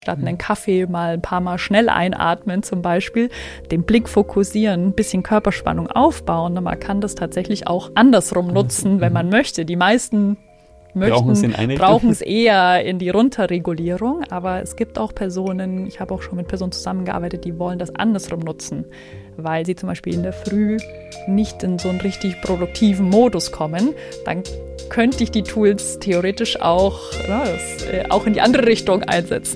Statt einen Kaffee mal ein paar Mal schnell einatmen zum Beispiel, den Blick fokussieren, ein bisschen Körperspannung aufbauen. Man kann das tatsächlich auch andersrum nutzen, wenn man möchte. Die meisten brauchen es eher in die Runterregulierung, aber es gibt auch Personen, ich habe auch schon mit Personen zusammengearbeitet, die wollen das andersrum nutzen, weil sie zum Beispiel in der Früh nicht in so einen richtig produktiven Modus kommen. Dann könnte ich die Tools theoretisch auch in die andere Richtung einsetzen.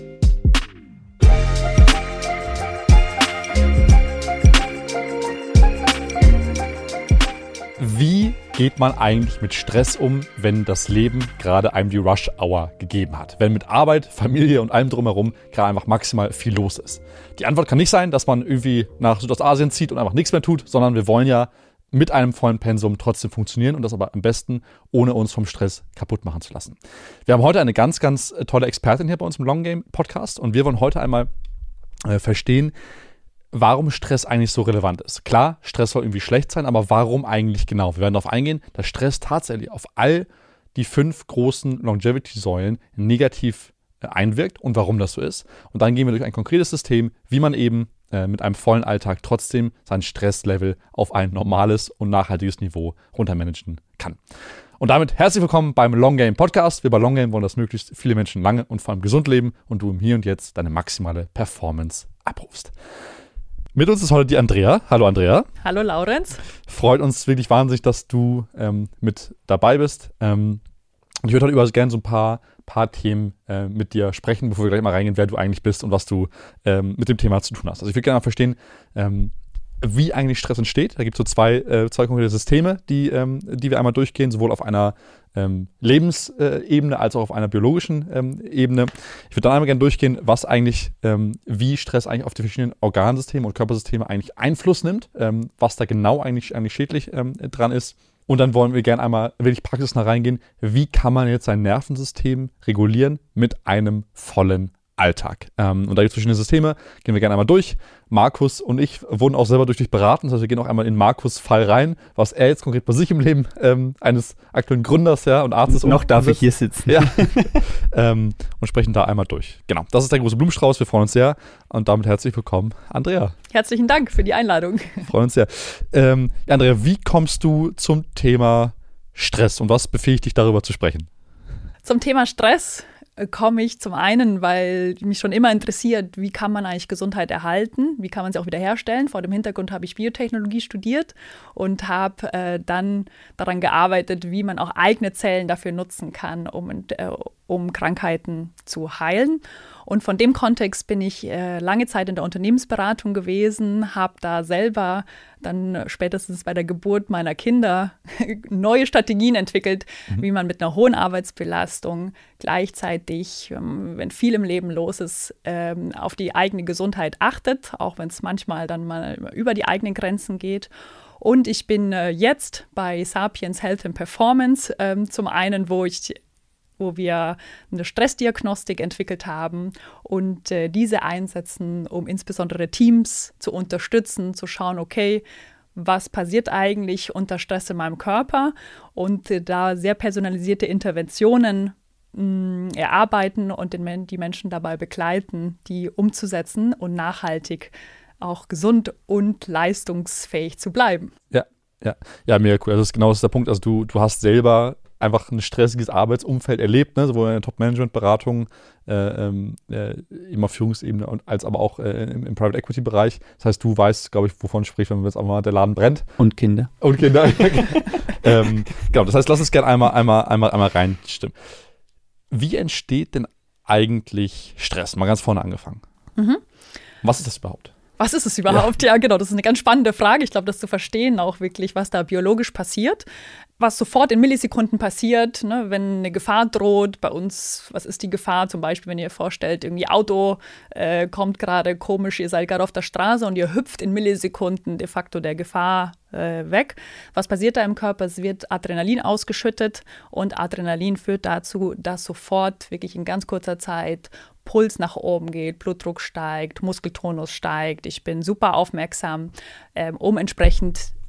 Wie geht man eigentlich mit Stress um, wenn das Leben gerade einem die Rush-Hour gegeben hat? Wenn mit Arbeit, Familie und allem drumherum gerade einfach maximal viel los ist. Die Antwort kann nicht sein, dass man irgendwie nach Südostasien zieht und einfach nichts mehr tut, sondern wir wollen ja mit einem vollen Pensum trotzdem funktionieren und das aber am besten, ohne uns vom Stress kaputt machen zu lassen. Wir haben heute eine ganz, ganz tolle Expertin hier bei uns im Long Game Podcast und wir wollen heute einmal verstehen, warum Stress eigentlich so relevant ist. Klar, Stress soll irgendwie schlecht sein, aber warum eigentlich genau? Wir werden darauf eingehen, dass Stress tatsächlich auf all die 5 großen Longevity-Säulen negativ einwirkt und warum das so ist. Und dann gehen wir durch ein konkretes System, wie man eben mit einem vollen Alltag trotzdem sein Stresslevel auf ein normales und nachhaltiges Niveau runtermanagen kann. Und damit herzlich willkommen beim Long Game Podcast. Wir bei Long Game wollen, dass möglichst viele Menschen lange und vor allem gesund leben und du im Hier und Jetzt deine maximale Performance abrufst. Mit uns ist heute die Andrea. Hallo Andrea. Hallo Laurenz. Freut uns wirklich wahnsinnig, dass du mit dabei bist. Und ich würde heute gerne so ein paar Themen mit dir sprechen, bevor wir gleich mal reingehen, wer du eigentlich bist und was du mit dem Thema zu tun hast. Also ich würde gerne mal verstehen, wie eigentlich Stress entsteht. Da gibt es so zwei konkrete Systeme, die wir einmal durchgehen, sowohl auf einer Lebensebene als auch auf einer biologischen Ebene. Ich würde dann einmal gerne durchgehen, was eigentlich, wie Stress eigentlich auf die verschiedenen Organsysteme und Körpersysteme eigentlich Einfluss nimmt, was da genau eigentlich schädlich dran ist. Und dann wollen wir gerne einmal wirklich praxisnah reingehen, wie kann man jetzt sein Nervensystem regulieren mit einem vollen Alltag. Und da gibt es verschiedene Systeme, gehen wir gerne einmal durch. Markus und ich wurden auch selber durch dich beraten, das heißt, wir gehen auch einmal in Markus' Fall rein, was er jetzt konkret bei sich im Leben eines aktuellen Gründers und Arztes noch darf ich hier sitzen. Ja. Und sprechen da einmal durch. Genau, das ist der große Blumenstrauß, wir freuen uns sehr und damit herzlich willkommen, Andrea. Herzlichen Dank für die Einladung. Freuen uns sehr. Andrea, wie kommst du zum Thema Stress und was befähigt dich, darüber zu sprechen? Zum Thema Stress komme ich zum einen, weil mich schon immer interessiert, wie kann man eigentlich Gesundheit erhalten, wie kann man sie auch wiederherstellen. Vor dem Hintergrund habe ich Biotechnologie studiert und habe dann daran gearbeitet, wie man auch eigene Zellen dafür nutzen kann, um Krankheiten zu heilen. Und von dem Kontext bin ich lange Zeit in der Unternehmensberatung gewesen, habe da selber dann spätestens bei der Geburt meiner Kinder neue Strategien entwickelt, wie man mit einer hohen Arbeitsbelastung gleichzeitig, wenn viel im Leben los ist, auf die eigene Gesundheit achtet, auch wenn es manchmal dann mal über die eigenen Grenzen geht. Und ich bin jetzt bei Sapiens Health and Performance, zum einen, wo wir eine Stressdiagnostik entwickelt haben und diese einsetzen, um insbesondere Teams zu unterstützen, zu schauen, okay, was passiert eigentlich unter Stress in meinem Körper und da sehr personalisierte Interventionen erarbeiten und die Menschen dabei begleiten, die umzusetzen und nachhaltig auch gesund und leistungsfähig zu bleiben. Ja, mega cool. Also das ist genau der Punkt. Also du hast selber einfach ein stressiges Arbeitsumfeld erlebt, ne? Sowohl in der Top-Management-Beratung, immer Führungsebene als aber auch im Private-Equity-Bereich. Das heißt, du weißt, glaube ich, wovon spricht, wenn jetzt einfach mal der Laden brennt. Und Kinder. Genau, das heißt, lass uns gerne einmal reinstimmen. Wie entsteht denn eigentlich Stress? Mal ganz vorne angefangen. Was ist das überhaupt? Was ist es überhaupt? Ja, genau, das ist eine ganz spannende Frage. Ich glaube, das zu verstehen auch wirklich, was da biologisch passiert. Was sofort in Millisekunden passiert, ne, wenn eine Gefahr droht. Bei uns, was ist die Gefahr? Zum Beispiel, wenn ihr vorstellt, irgendwie Auto kommt gerade komisch, ihr seid gerade auf der Straße und ihr hüpft in Millisekunden de facto der Gefahr weg. Was passiert da im Körper? Es wird Adrenalin ausgeschüttet und Adrenalin führt dazu, dass sofort wirklich in ganz kurzer Zeit Puls nach oben geht, Blutdruck steigt, Muskeltonus steigt. Ich bin super aufmerksam, um entsprechend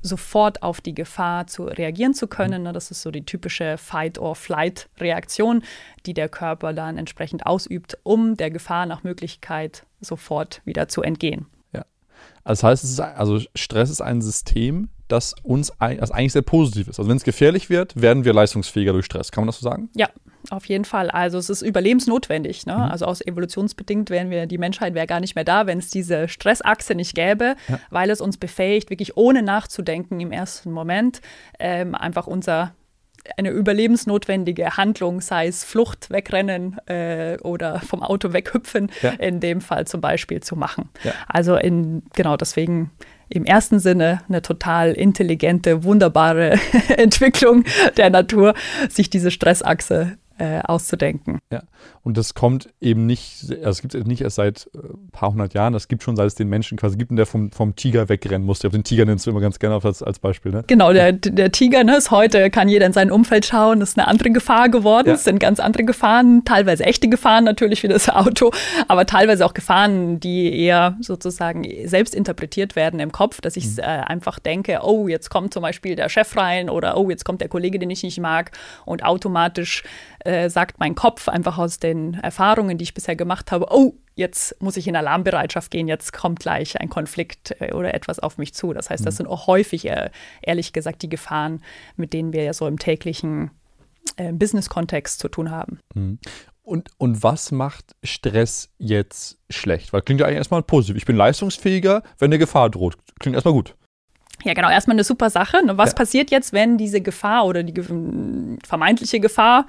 sofort auf die Gefahr reagieren zu können. Das ist so die typische Fight-or-Flight-Reaktion, die der Körper dann entsprechend ausübt, um der Gefahr nach Möglichkeit sofort wieder zu entgehen. Ja, also das heißt, Stress ist ein System, das eigentlich sehr positiv ist. Also wenn es gefährlich wird, werden wir leistungsfähiger durch Stress. Kann man das so sagen? Ja, auf jeden Fall. Also es ist überlebensnotwendig. Ne? Also aus evolutionsbedingt die Menschheit wäre gar nicht mehr da, wenn es diese Stressachse nicht gäbe, weil es uns befähigt, wirklich ohne nachzudenken im ersten Moment einfach eine überlebensnotwendige Handlung, sei es Flucht, Wegrennen oder vom Auto weghüpfen, in dem Fall zum Beispiel zu machen. Ja. Also deswegen im ersten Sinne eine total intelligente, wunderbare Entwicklung der Natur, sich diese Stressachse auszudenken. Ja, und das kommt eben nicht, also es gibt es nicht erst seit ein paar hundert Jahren, das gibt schon, seit es den Menschen quasi gibt und der vom Tiger wegrennen musste. Den Tiger nennst du immer ganz gerne als Beispiel, ne? Genau, der Tiger, ne, ist heute, kann jeder in sein Umfeld schauen, ist eine andere Gefahr geworden, es sind ganz andere Gefahren, teilweise echte Gefahren natürlich wie das Auto, aber teilweise auch Gefahren, die eher sozusagen selbst interpretiert werden im Kopf, dass ich einfach denke, oh, jetzt kommt zum Beispiel der Chef rein oder oh, jetzt kommt der Kollege, den ich nicht mag und automatisch sagt mein Kopf einfach aus den Erfahrungen, die ich bisher gemacht habe, oh, jetzt muss ich in Alarmbereitschaft gehen, jetzt kommt gleich ein Konflikt oder etwas auf mich zu. Das heißt, das sind auch häufig, ehrlich gesagt, die Gefahren, mit denen wir ja so im täglichen Business-Kontext zu tun haben. Und was macht Stress jetzt schlecht? Weil klingt ja eigentlich erstmal positiv. Ich bin leistungsfähiger, wenn eine Gefahr droht. Klingt erstmal gut. Ja, genau, erstmal eine super Sache. Was passiert jetzt, wenn diese Gefahr oder die vermeintliche Gefahr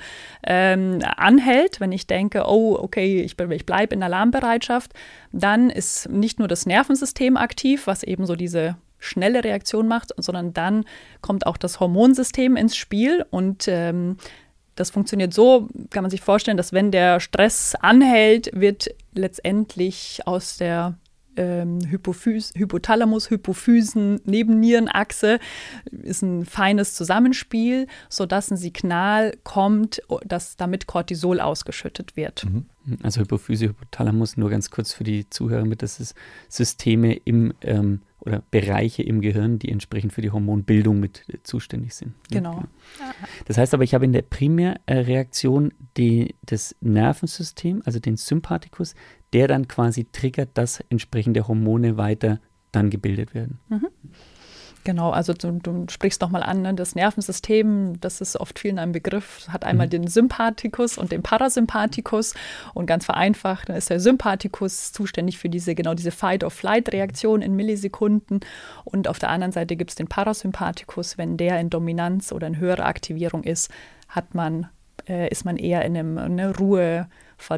anhält, wenn ich denke, oh, okay, ich bleibe in Alarmbereitschaft, dann ist nicht nur das Nervensystem aktiv, was eben so diese schnelle Reaktion macht, sondern dann kommt auch das Hormonsystem ins Spiel und das funktioniert so, kann man sich vorstellen, dass wenn der Stress anhält, wird letztendlich aus der Hypothalamus, Hypophysen, Nebennierenachse ist ein feines Zusammenspiel, sodass ein Signal kommt, dass damit Cortisol ausgeschüttet wird. Also Hypophyse, Hypothalamus, nur ganz kurz für die Zuhörer mit, das ist Systeme oder Bereiche im Gehirn, die entsprechend für die Hormonbildung mit zuständig sind. Genau. Ja. Das heißt aber, ich habe in der Primärreaktion das Nervensystem, also den Sympathikus, der dann quasi triggert, dass entsprechende Hormone weiter dann gebildet werden. Genau, also du sprichst nochmal an, ne? Das Nervensystem, das ist oft vielen ein Begriff, hat einmal den Sympathikus und den Parasympathikus und ganz vereinfacht ist der Sympathikus zuständig für diese Fight-or-Flight-Reaktion in Millisekunden und auf der anderen Seite gibt es den Parasympathikus, wenn der in Dominanz oder in höherer Aktivierung ist, ist man eher in einem Ruhe-,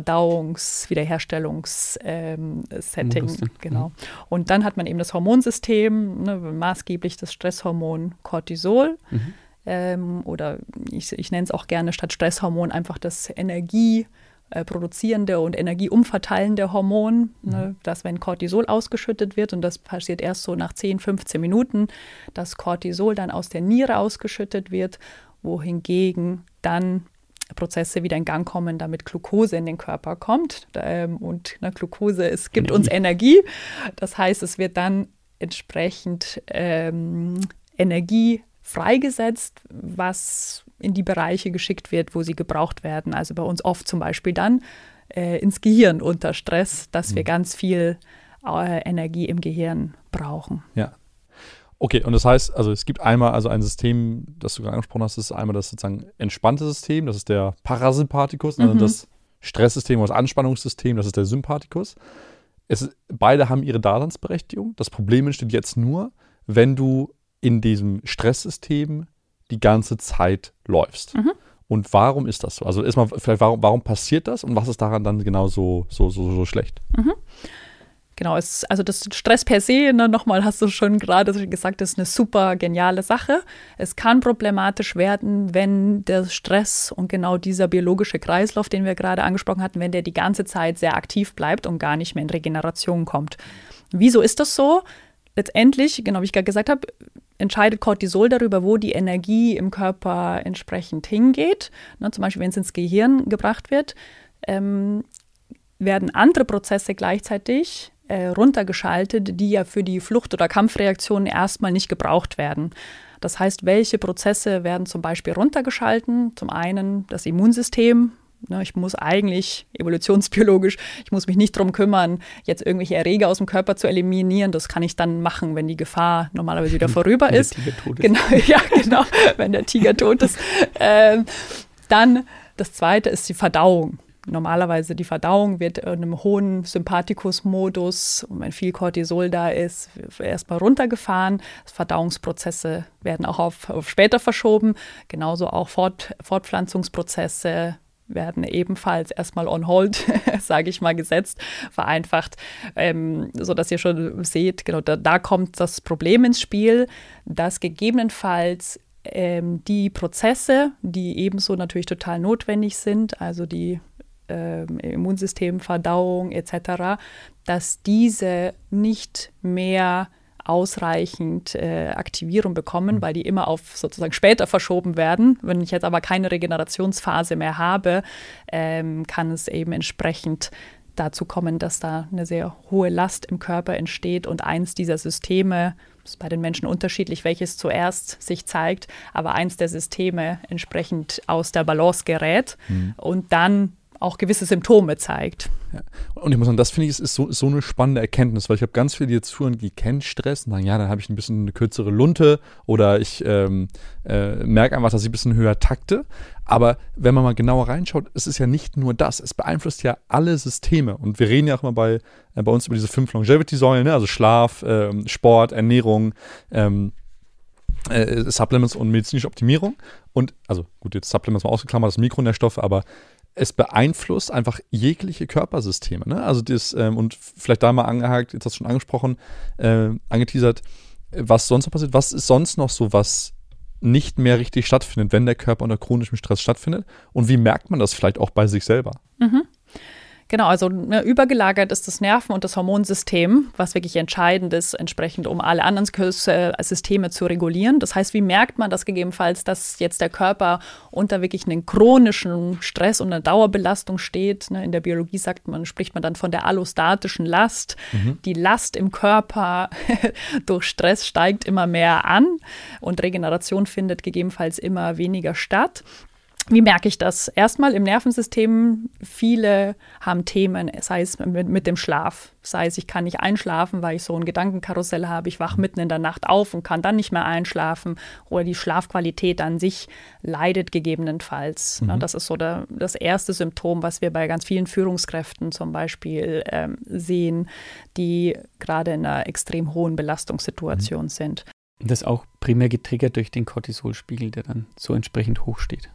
Verdauungs-Wiederherstellungs-Setting. Genau. Und dann hat man eben das Hormonsystem, ne, maßgeblich das Stresshormon Cortisol. Oder ich nenne es auch gerne statt Stresshormon einfach das energieproduzierende und energieumverteilende Hormon, ne, dass wenn Cortisol ausgeschüttet wird, und das passiert erst so nach 10, 15 Minuten, dass Cortisol dann aus der Niere ausgeschüttet wird, wohingegen dann Prozesse wieder in Gang kommen, damit Glucose in den Körper kommt. Und Glucose gibt uns Energie. Das heißt, es wird dann entsprechend Energie freigesetzt, was in die Bereiche geschickt wird, wo sie gebraucht werden. Also bei uns oft zum Beispiel dann ins Gehirn unter Stress, dass wir ganz viel Energie im Gehirn brauchen. Ja. Okay, und das heißt, also es gibt einmal ein System, das du gerade angesprochen hast, das ist einmal das sozusagen entspannte System, das ist der Parasympathikus, also das Stresssystem oder das Anspannungssystem, das ist der Sympathikus. Beide haben ihre Daseinsberechtigung. Das Problem entsteht jetzt nur, wenn du in diesem Stresssystem die ganze Zeit läufst. Und warum ist das so? Also erstmal vielleicht, warum passiert das und was ist daran dann genau so schlecht? Genau, also das Stress per se, ne, nochmal hast du schon gerade gesagt, ist eine super geniale Sache. Es kann problematisch werden, wenn der Stress und genau dieser biologische Kreislauf, den wir gerade angesprochen hatten, wenn der die ganze Zeit sehr aktiv bleibt und gar nicht mehr in Regeneration kommt. Wieso ist das so? Letztendlich, genau wie ich gerade gesagt habe, entscheidet Cortisol darüber, wo die Energie im Körper entsprechend hingeht. Ne, zum Beispiel, wenn es ins Gehirn gebracht wird, werden andere Prozesse gleichzeitig runtergeschaltet, die ja für die Flucht- oder Kampfreaktionen erstmal nicht gebraucht werden. Das heißt, welche Prozesse werden zum Beispiel runtergeschalten? Zum einen das Immunsystem. Ich muss eigentlich evolutionsbiologisch, ich muss mich nicht darum kümmern, jetzt irgendwelche Erreger aus dem Körper zu eliminieren. Das kann ich dann machen, wenn die Gefahr normalerweise wieder vorüber ist. Wenn der Tiger tot ist. Genau, ja, genau, wenn der Tiger tot ist. Dann das Zweite ist die Verdauung. Normalerweise die Verdauung wird in einem hohen Sympathikus-Modus, und wenn viel Cortisol da ist, erstmal runtergefahren. Verdauungsprozesse werden auch auf später verschoben. Genauso auch Fortpflanzungsprozesse werden ebenfalls erstmal on hold, sage ich mal, gesetzt, vereinfacht, sodass ihr schon seht, genau, da kommt das Problem ins Spiel, dass gegebenenfalls die Prozesse, die ebenso natürlich total notwendig sind, also die Immunsystem, Verdauung etc., dass diese nicht mehr ausreichend Aktivierung bekommen, weil die immer auf sozusagen später verschoben werden. Wenn ich jetzt aber keine Regenerationsphase mehr habe, kann es eben entsprechend dazu kommen, dass da eine sehr hohe Last im Körper entsteht und eins dieser Systeme, das ist bei den Menschen unterschiedlich, welches zuerst sich zeigt, aber eins der Systeme entsprechend aus der Balance gerät und dann auch gewisse Symptome zeigt. Ja. Und ich muss sagen, das finde ich, ist so eine spannende Erkenntnis, weil ich habe ganz viele, die jetzt zuhören, die kennen Stress und sagen, ja, dann habe ich ein bisschen eine kürzere Lunte oder ich merke einfach, dass ich ein bisschen höher takte. Aber wenn man mal genauer reinschaut, es ist ja nicht nur das, es beeinflusst ja alle Systeme. Und wir reden ja auch immer bei uns über diese 5 Longevity-Säulen, ne? Also Schlaf, Sport, Ernährung, Supplements und medizinische Optimierung. Und, also gut, jetzt Supplements mal ausgeklammert, das Mikronährstoffe, aber es beeinflusst einfach jegliche Körpersysteme. Ne? Also das, und vielleicht da mal angehakt, jetzt hast du schon angesprochen, angeteasert, was sonst noch passiert. Was ist sonst noch so, was nicht mehr richtig stattfindet, wenn der Körper unter chronischem Stress stattfindet? Und wie merkt man das vielleicht auch bei sich selber? Genau, also übergelagert ist das Nerven- und das Hormonsystem, was wirklich entscheidend ist, entsprechend um alle anderen Systeme zu regulieren. Das heißt, wie merkt man das gegebenenfalls, dass jetzt der Körper unter wirklich einem chronischen Stress und einer Dauerbelastung steht? In der Biologie spricht man dann von der allostatischen Last. Die Last im Körper durch Stress steigt immer mehr an und Regeneration findet gegebenenfalls immer weniger statt. Wie merke ich das? Erstmal im Nervensystem, viele haben Themen, sei es mit dem Schlaf, sei es, ich kann nicht einschlafen, weil ich so ein Gedankenkarussell habe, ich wache mitten in der Nacht auf und kann dann nicht mehr einschlafen oder die Schlafqualität an sich leidet gegebenenfalls. Das ist so das erste Symptom, was wir bei ganz vielen Führungskräften zum Beispiel sehen, die gerade in einer extrem hohen Belastungssituation sind. Das ist auch primär getriggert durch den Cortisolspiegel, der dann so entsprechend hoch steht.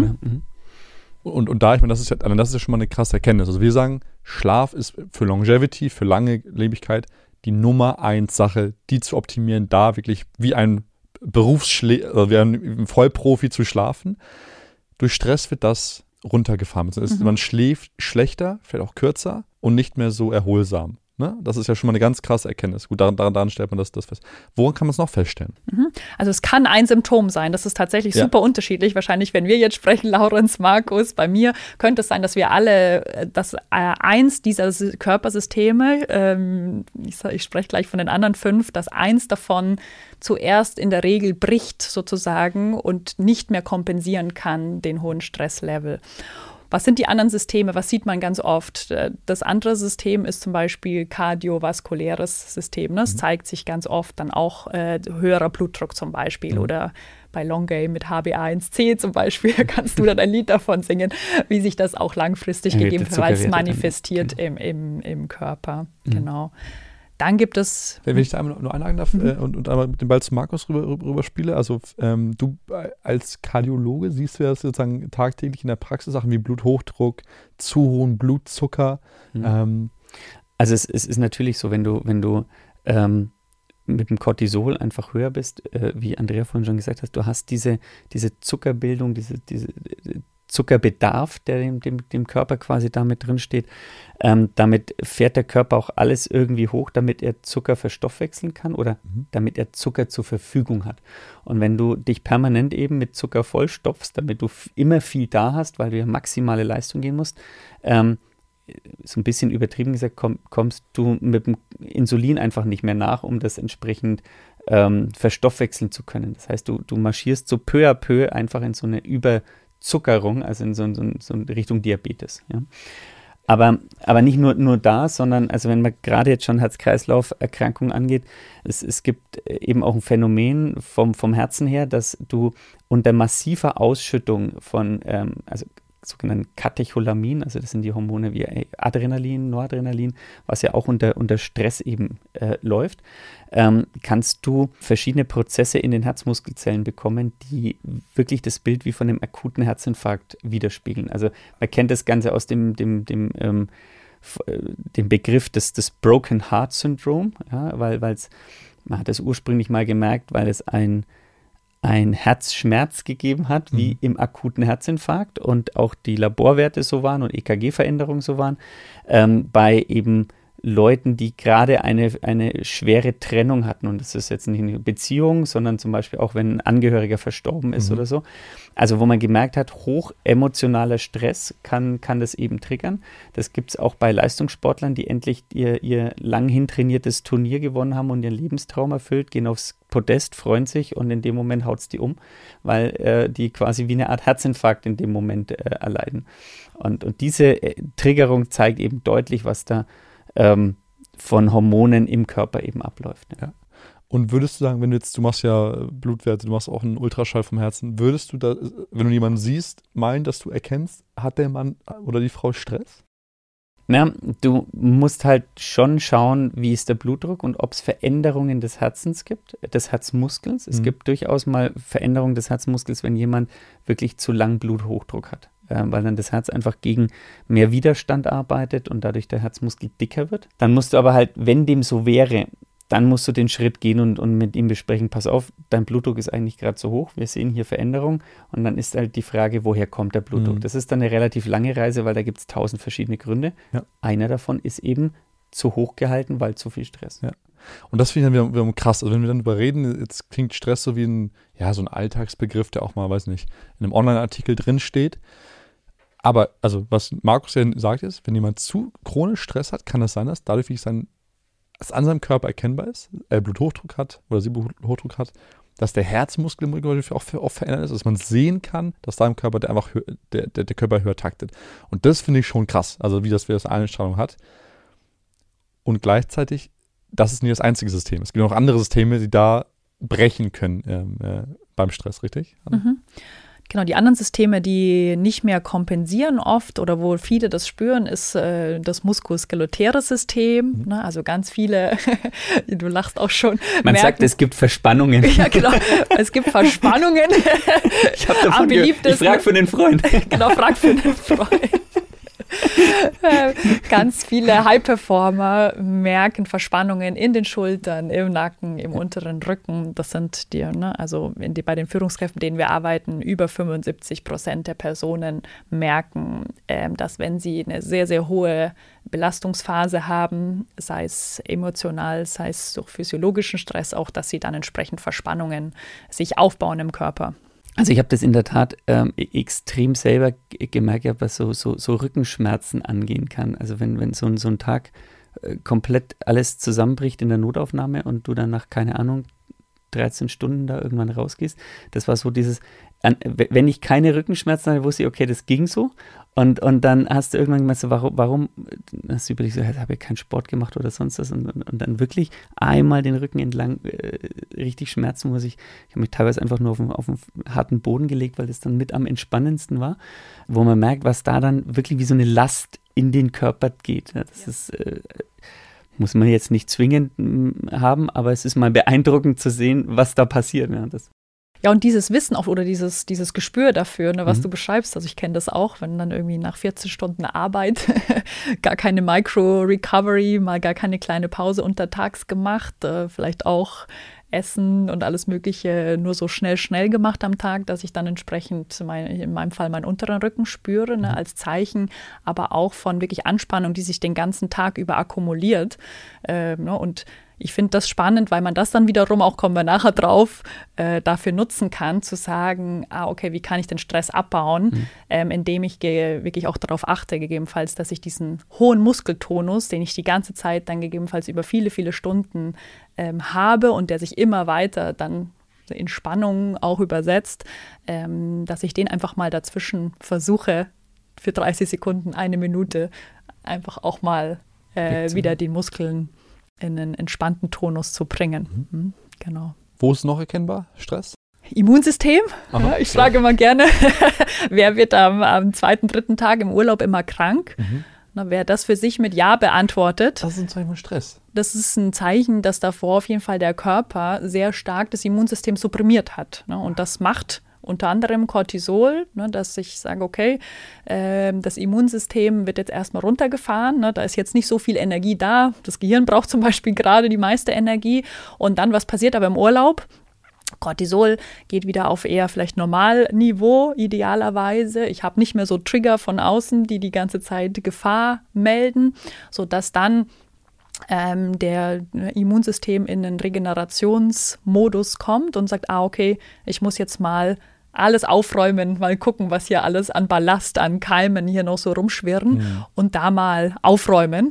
Und da, ich meine, das ist ja schon mal eine krasse Erkenntnis. Also wir sagen, Schlaf ist für Longevity, für lange Lebigkeit die Nummer 1 Sache, die zu optimieren, da wirklich wie ein wie ein Vollprofi zu schlafen. Durch Stress wird das runtergefahren. Das heißt, man schläft schlechter, vielleicht auch kürzer und nicht mehr so erholsam. Ne? Das ist ja schon mal eine ganz krasse Erkenntnis. Gut, daran stellt man das fest. Woran kann man es noch feststellen? Also es kann ein Symptom sein. Das ist tatsächlich super unterschiedlich. Wahrscheinlich, wenn wir jetzt sprechen, Laurenz, Markus, bei mir, könnte es sein, dass wir alle, dass eins dieser Körpersysteme, ich spreche gleich von den anderen 5, dass eins davon zuerst in der Regel bricht sozusagen und nicht mehr kompensieren kann, den hohen Stresslevel. Was sind die anderen Systeme? Was sieht man ganz oft? Das andere System ist zum Beispiel kardiovaskuläres System. Das zeigt sich ganz oft dann auch höherer Blutdruck zum Beispiel oder bei Long Game mit HbA1c zum Beispiel kannst du dann ein Lied davon singen, wie sich das auch langfristig gegebenenfalls manifestiert im Körper. Genau. Dann gibt es... Wenn ich da einmal nur einhaken darf und einmal mit dem Ball zu Markus rüber spiele, also du als Kardiologe siehst du ja sozusagen tagtäglich in der Praxis Sachen wie Bluthochdruck, zu hohen Blutzucker. Also es ist natürlich so, wenn du mit dem Cortisol einfach höher bist, wie Andrea vorhin schon gesagt hat, du hast diese Zuckerbildung, diese Zuckerbedarf, der dem Körper quasi damit drin steht. Damit fährt der Körper auch alles irgendwie hoch, damit er Zucker verstoffwechseln kann oder damit er Zucker zur Verfügung hat. Und wenn du dich permanent eben mit Zucker vollstopfst, damit du immer viel da hast, weil du ja maximale Leistung gehen musst, so ein bisschen übertrieben gesagt, kommst du mit dem Insulin einfach nicht mehr nach, um das entsprechend verstoffwechseln zu können. Das heißt, du marschierst so peu à peu einfach in so eine Überzuckerung, also in so Richtung Diabetes. Ja? Aber nicht nur da, sondern also wenn man gerade jetzt schon Herz-Kreislauf-Erkrankungen angeht, es gibt eben auch ein Phänomen vom Herzen her, dass du unter massiver Ausschüttung von sogenannten Katecholamin, also das sind die Hormone wie Adrenalin, Noradrenalin, was ja auch unter Stress eben läuft, kannst du verschiedene Prozesse in den Herzmuskelzellen bekommen, die wirklich das Bild wie von einem akuten Herzinfarkt widerspiegeln. Also man kennt das Ganze aus dem Begriff des Broken Heart Syndrome, ja, weil man hat es ursprünglich mal gemerkt, weil es ein Herzschmerz gegeben hat, wie im akuten Herzinfarkt und auch die Laborwerte so waren und EKG-Veränderungen so waren, bei eben Leuten, die gerade eine schwere Trennung hatten. Und das ist jetzt nicht eine Beziehung, sondern zum Beispiel auch, wenn ein Angehöriger verstorben ist oder so. Also wo man gemerkt hat, hoch emotionaler Stress kann das eben triggern. Das gibt es auch bei Leistungssportlern, die endlich ihr lang hintrainiertes Turnier gewonnen haben und ihren Lebenstraum erfüllt, gehen aufs Podest, freuen sich und in dem Moment haut es die um, weil die quasi wie eine Art Herzinfarkt in dem Moment erleiden. Und diese Triggerung zeigt eben deutlich, was da von Hormonen im Körper eben abläuft. Ja. Und würdest du sagen, du machst ja Blutwerte, du machst auch einen Ultraschall vom Herzen, würdest du da, wenn du jemanden siehst, meinen, dass du erkennst, hat der Mann oder die Frau Stress? Na, du musst halt schon schauen, wie ist der Blutdruck und ob es Veränderungen des Herzens gibt, des Herzmuskels. Es gibt durchaus mal Veränderungen des Herzmuskels, wenn jemand wirklich zu lang Bluthochdruck hat, weil dann das Herz einfach gegen mehr Widerstand arbeitet und dadurch der Herzmuskel dicker wird. Dann musst du aber halt, wenn dem so wäre, dann musst du den Schritt gehen und mit ihm besprechen, pass auf, dein Blutdruck ist eigentlich gerade so hoch, wir sehen hier Veränderungen und dann ist halt die Frage, woher kommt der Blutdruck? Das ist dann eine relativ lange Reise, weil da gibt es 1000 verschiedene Gründe. Ja. Einer davon ist eben zu hoch gehalten, weil zu viel Stress. Ja. Und das finde ich dann wieder krass. Also wenn wir dann darüber reden, jetzt klingt Stress so wie so ein Alltagsbegriff, der auch mal, weiß nicht, in einem Online-Artikel drin steht. Aber also was Markus ja sagt ist, wenn jemand zu chronisch Stress hat, kann es sein, dass dadurch, wie es an seinem Körper erkennbar ist, Bluthochdruck hat oder sie Bluthochdruck hat, dass der Herzmuskel auch oft verändert ist, dass man sehen kann, dass da im Körper der Körper höher taktet. Und das finde ich schon krass, also wie das eine Einstrahlung hat. Und gleichzeitig, das ist nicht das einzige System. Es gibt noch andere Systeme, die da brechen können beim Stress, richtig? Genau, die anderen Systeme, die nicht mehr kompensieren oft oder wo viele das spüren, ist das muskuloskeletäre System. Ne? Also ganz viele, du lachst auch schon. Man sagt, es gibt Verspannungen. Ja, genau, es gibt Verspannungen. Ich habe davon gehört. Ich frage für den Freund. Genau, frag für den Freund. Ganz viele High-Performer merken Verspannungen in den Schultern, im Nacken, im unteren Rücken. Das sind also bei den Führungskräften, denen wir arbeiten, über 75% der Personen merken, dass wenn sie eine sehr, sehr hohe Belastungsphase haben, sei es emotional, sei es durch physiologischen Stress, auch, dass sie dann entsprechend Verspannungen sich aufbauen im Körper. Also ich habe das in der Tat extrem selber gemerkt, was so Rückenschmerzen angehen kann. Also wenn so ein Tag komplett alles zusammenbricht in der Notaufnahme und du dann nach, keine Ahnung, 13 Stunden da irgendwann rausgehst, das war so dieses, wenn ich keine Rückenschmerzen hatte, wusste ich, okay, das ging so. Und dann hast du irgendwann gemeint, so, warum hast du überlegt, so, habe ich keinen Sport gemacht oder sonst was und dann wirklich einmal den Rücken entlang richtig schmerzen muss. Ich habe mich teilweise einfach nur auf einen harten Boden gelegt, weil das dann mit am entspannendsten war, wo man merkt, was da dann wirklich wie so eine Last in den Körper geht. Ja, das ist muss man jetzt nicht zwingend haben, aber es ist mal beeindruckend zu sehen, was da passiert. Ja, und dieses Wissen auch oder dieses Gespür dafür, was du beschreibst, also ich kenne das auch, wenn dann irgendwie nach 14 Stunden Arbeit gar keine Micro-Recovery, mal gar keine kleine Pause untertags gemacht, vielleicht auch Essen und alles Mögliche nur so schnell gemacht am Tag, dass ich dann entsprechend in meinem Fall meinen unteren Rücken spüre, als Zeichen, aber auch von wirklich Anspannung, die sich den ganzen Tag über akkumuliert. Und ich finde das spannend, weil man das dann wiederum, auch kommen wir nachher drauf, dafür nutzen kann, zu sagen, okay, wie kann ich den Stress abbauen, indem ich wirklich auch darauf achte, gegebenenfalls, dass ich diesen hohen Muskeltonus, den ich die ganze Zeit dann gegebenenfalls über viele, viele Stunden habe und der sich immer weiter dann in Spannung auch übersetzt, dass ich den einfach mal dazwischen versuche, für 30 Sekunden, 1 Minute, einfach auch mal wieder den Muskeln in einen entspannten Tonus zu bringen. Mhm. Genau. Wo ist noch erkennbar Stress? Immunsystem. Aha, ja, ich frage immer gerne, wer wird am 2., 3. Tag im Urlaub immer krank? Na, wer das für sich mit Ja beantwortet. Das ist ein Zeichen von Stress. Das ist ein Zeichen, dass davor auf jeden Fall der Körper sehr stark das Immunsystem supprimiert hat. Ne? Und das macht unter anderem Cortisol, ne, dass ich sage, okay, das Immunsystem wird jetzt erstmal runtergefahren, ne, da ist jetzt nicht so viel Energie da. Das Gehirn braucht zum Beispiel gerade die meiste Energie. Und dann, was passiert aber im Urlaub? Cortisol geht wieder auf eher vielleicht Normalniveau, idealerweise. Ich habe nicht mehr so Trigger von außen, die ganze Zeit Gefahr melden, sodass dann der Immunsystem in den Regenerationsmodus kommt und sagt, okay, ich muss jetzt mal alles aufräumen, mal gucken, was hier alles an Ballast, an Keimen hier noch so rumschwirren und da mal aufräumen.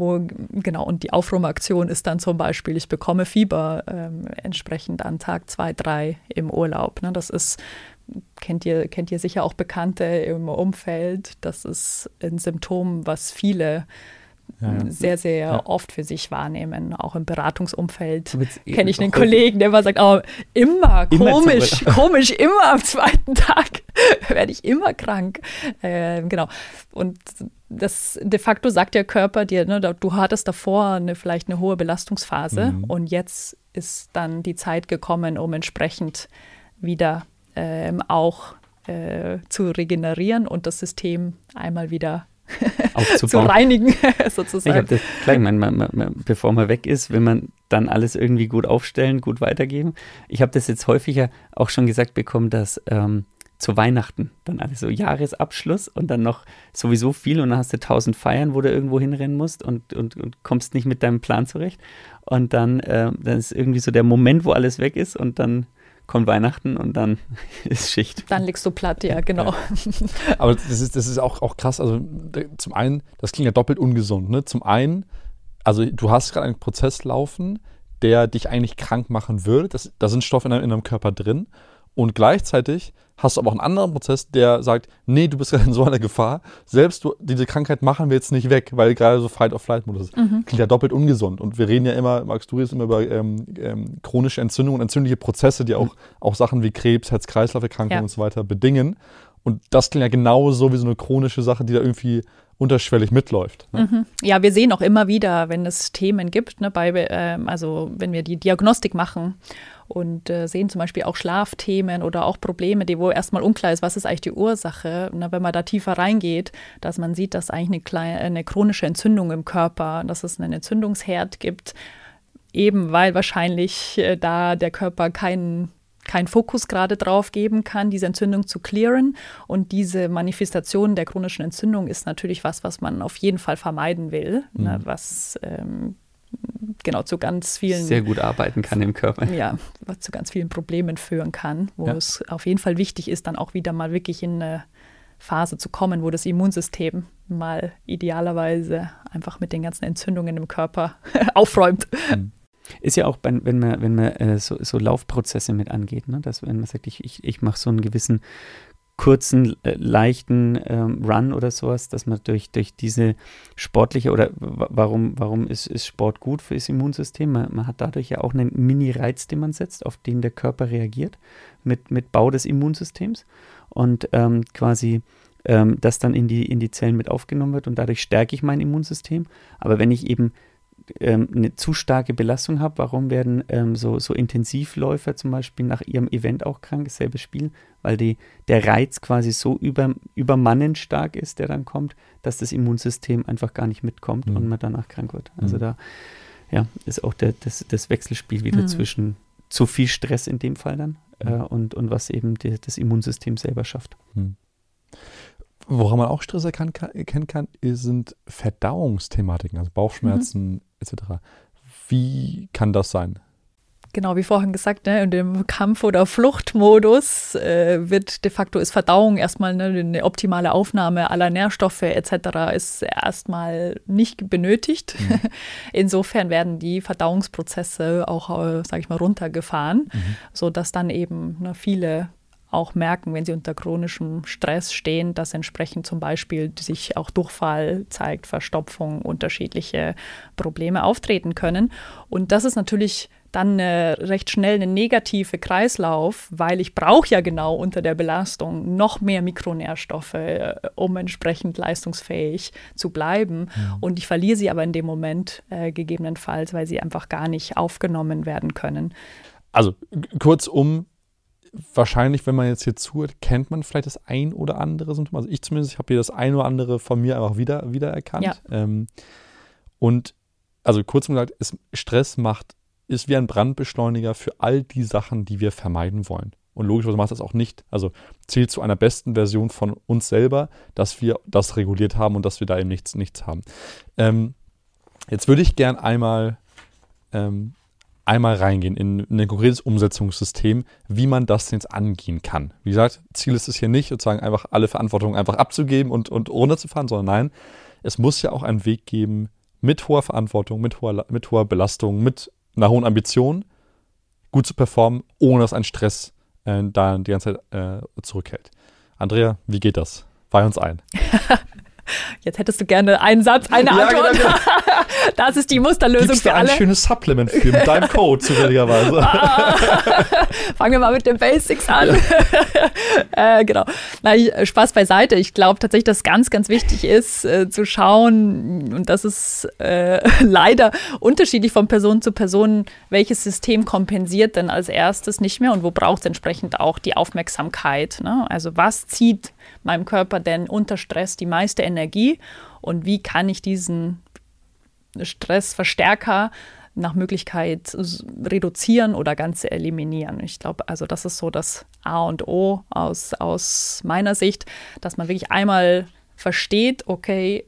Und die Aufräumaktion ist dann zum Beispiel, ich bekomme Fieber entsprechend an Tag 2, 3 im Urlaub. Ne? Das ist, kennt ihr sicher auch Bekannte im Umfeld, das ist ein Symptom, was viele sehr, sehr oft für sich wahrnehmen. Auch im Beratungsumfeld kenne ich einen Kollegen, der immer sagt, immer komisch, immer am 2. Tag werde ich immer krank. Genau. Und das de facto sagt der Körper dir, ne, du hattest davor vielleicht eine hohe Belastungsphase und jetzt ist dann die Zeit gekommen, um entsprechend wieder auch zu regenerieren und das System einmal wieder zu reinigen, sozusagen. Ich habe das gleich, bevor man weg ist, will man dann alles irgendwie gut aufstellen, gut weitergeben. Ich habe das jetzt häufiger auch schon gesagt bekommen, dass zu Weihnachten dann alles so Jahresabschluss und dann noch sowieso viel und dann hast du 1000 Feiern, wo du irgendwo hinrennen musst und kommst nicht mit deinem Plan zurecht. Und dann ist irgendwie so der Moment, wo alles weg ist und dann kommt Weihnachten und dann ist Schicht. Dann liegst du platt, ja, genau. Aber das ist auch krass. Also zum einen, das klingt ja doppelt ungesund. Ne? Zum einen, also du hast gerade einen Prozess laufen, der dich eigentlich krank machen würde. Da sind Stoffe in deinem Körper drin. Und gleichzeitig hast du aber auch einen anderen Prozess, der sagt, nee, du bist gerade in so einer Gefahr. Selbst diese Krankheit machen wir jetzt nicht weg, weil gerade so Fight-or-Flight-Modus ist. Klingt ja doppelt ungesund. Und wir reden ja immer, Max, du redest immer über chronische Entzündungen und entzündliche Prozesse, die auch Sachen wie Krebs, Herz-Kreislauf-Erkrankungen und so weiter bedingen. Und das klingt ja genauso wie so eine chronische Sache, die da irgendwie unterschwellig mitläuft. Ne? Ja, wir sehen auch immer wieder, wenn es Themen gibt, ne, also wenn wir die Diagnostik machen und sehen zum Beispiel auch Schlafthemen oder auch Probleme, wo erstmal unklar ist, was ist eigentlich die Ursache. Na, wenn man da tiefer reingeht, dass man sieht, dass eigentlich eine chronische Entzündung im Körper, dass es einen Entzündungsherd gibt, eben weil wahrscheinlich da der Körper keinen Fokus gerade drauf geben kann, diese Entzündung zu clearen. Und diese Manifestation der chronischen Entzündung ist natürlich was man auf jeden Fall vermeiden will, ne, was zu ganz vielen sehr gut arbeiten kann im Körper. Ja, was zu ganz vielen Problemen führen kann, wo es auf jeden Fall wichtig ist, dann auch wieder mal wirklich in eine Phase zu kommen, wo das Immunsystem mal idealerweise einfach mit den ganzen Entzündungen im Körper aufräumt. Ist ja auch, wenn man so Laufprozesse mit angeht, ne? Dass wenn man sagt, ich mache so einen gewissen kurzen, leichten Run oder sowas, dass man durch diese sportliche oder warum ist Sport gut für das Immunsystem? Man hat dadurch ja auch einen Mini-Reiz, den man setzt, auf den der Körper reagiert mit Bau des Immunsystems und quasi das dann in die Zellen mit aufgenommen wird und dadurch stärke ich mein Immunsystem. Aber wenn ich eben eine zu starke Belastung habe, warum werden so Intensivläufer zum Beispiel nach ihrem Event auch krank, dasselbe Spiel, weil der Reiz quasi so übermannend stark ist, der dann kommt, dass das Immunsystem einfach gar nicht mitkommt und man danach krank wird. Also da ist auch das Wechselspiel wieder zwischen zu viel Stress in dem Fall dann und was eben das Immunsystem selber schafft. Woran man auch Stress erkennen kann, sind Verdauungsthematiken, also Bauchschmerzen etc. Wie kann das sein? Genau, wie vorhin gesagt, ne, in dem Kampf- oder Fluchtmodus wird de facto ist Verdauung erstmal eine optimale Aufnahme aller Nährstoffe etc. ist erstmal nicht benötigt. Insofern werden die Verdauungsprozesse auch, sage ich mal, runtergefahren, sodass dann eben viele auch merken, wenn sie unter chronischem Stress stehen, dass entsprechend zum Beispiel sich auch Durchfall zeigt, Verstopfung, unterschiedliche Probleme auftreten können. Und das ist natürlich dann recht schnell ein negativer Kreislauf, weil ich brauche ja genau unter der Belastung noch mehr Mikronährstoffe, um entsprechend leistungsfähig zu bleiben. Und ich verliere sie aber in dem Moment gegebenenfalls, weil sie einfach gar nicht aufgenommen werden können. Also kurzum, wahrscheinlich, wenn man jetzt hier zuhört, kennt man vielleicht das ein oder andere Symptom. Also ich zumindest, ich habe hier das ein oder andere von mir einfach wiedererkannt. Ja. Und also kurzum gesagt, Stress ist wie ein Brandbeschleuniger für all die Sachen, die wir vermeiden wollen. Und logischerweise macht das auch nicht. Also zielt zu einer besten Version von uns selber, dass wir das reguliert haben und dass wir da eben nichts haben. Jetzt würde ich gern einmal reingehen in ein konkretes Umsetzungssystem, wie man das jetzt angehen kann. Wie gesagt, Ziel ist es hier nicht, sozusagen einfach alle Verantwortung einfach abzugeben und runterzufahren, sondern nein, es muss ja auch einen Weg geben, mit hoher Verantwortung, mit hoher Belastung, mit einer hohen Ambition, gut zu performen, ohne dass ein Stress da die ganze Zeit zurückhält. Andrea, wie geht das? Weih uns ein. Jetzt hättest du gerne einen Satz, eine Antwort. Genau. Das ist die Musterlösung für alle. Gibt's da ein schönes Supplement für mit deinem Code, zufälligerweise. Fangen wir mal mit den Basics an. Ja. Genau. Spaß beiseite. Ich glaube tatsächlich, dass ganz, ganz wichtig ist, zu schauen, und das ist leider unterschiedlich von Person zu Person, welches System kompensiert denn als erstes nicht mehr und wo braucht es entsprechend auch die Aufmerksamkeit. Ne? Also was zieht meinem Körper denn unter Stress die meiste Energie und wie kann ich diesen Stressverstärker nach Möglichkeit reduzieren oder ganz eliminieren. Ich glaube, also das ist so das A und O aus meiner Sicht, dass man wirklich einmal versteht, okay,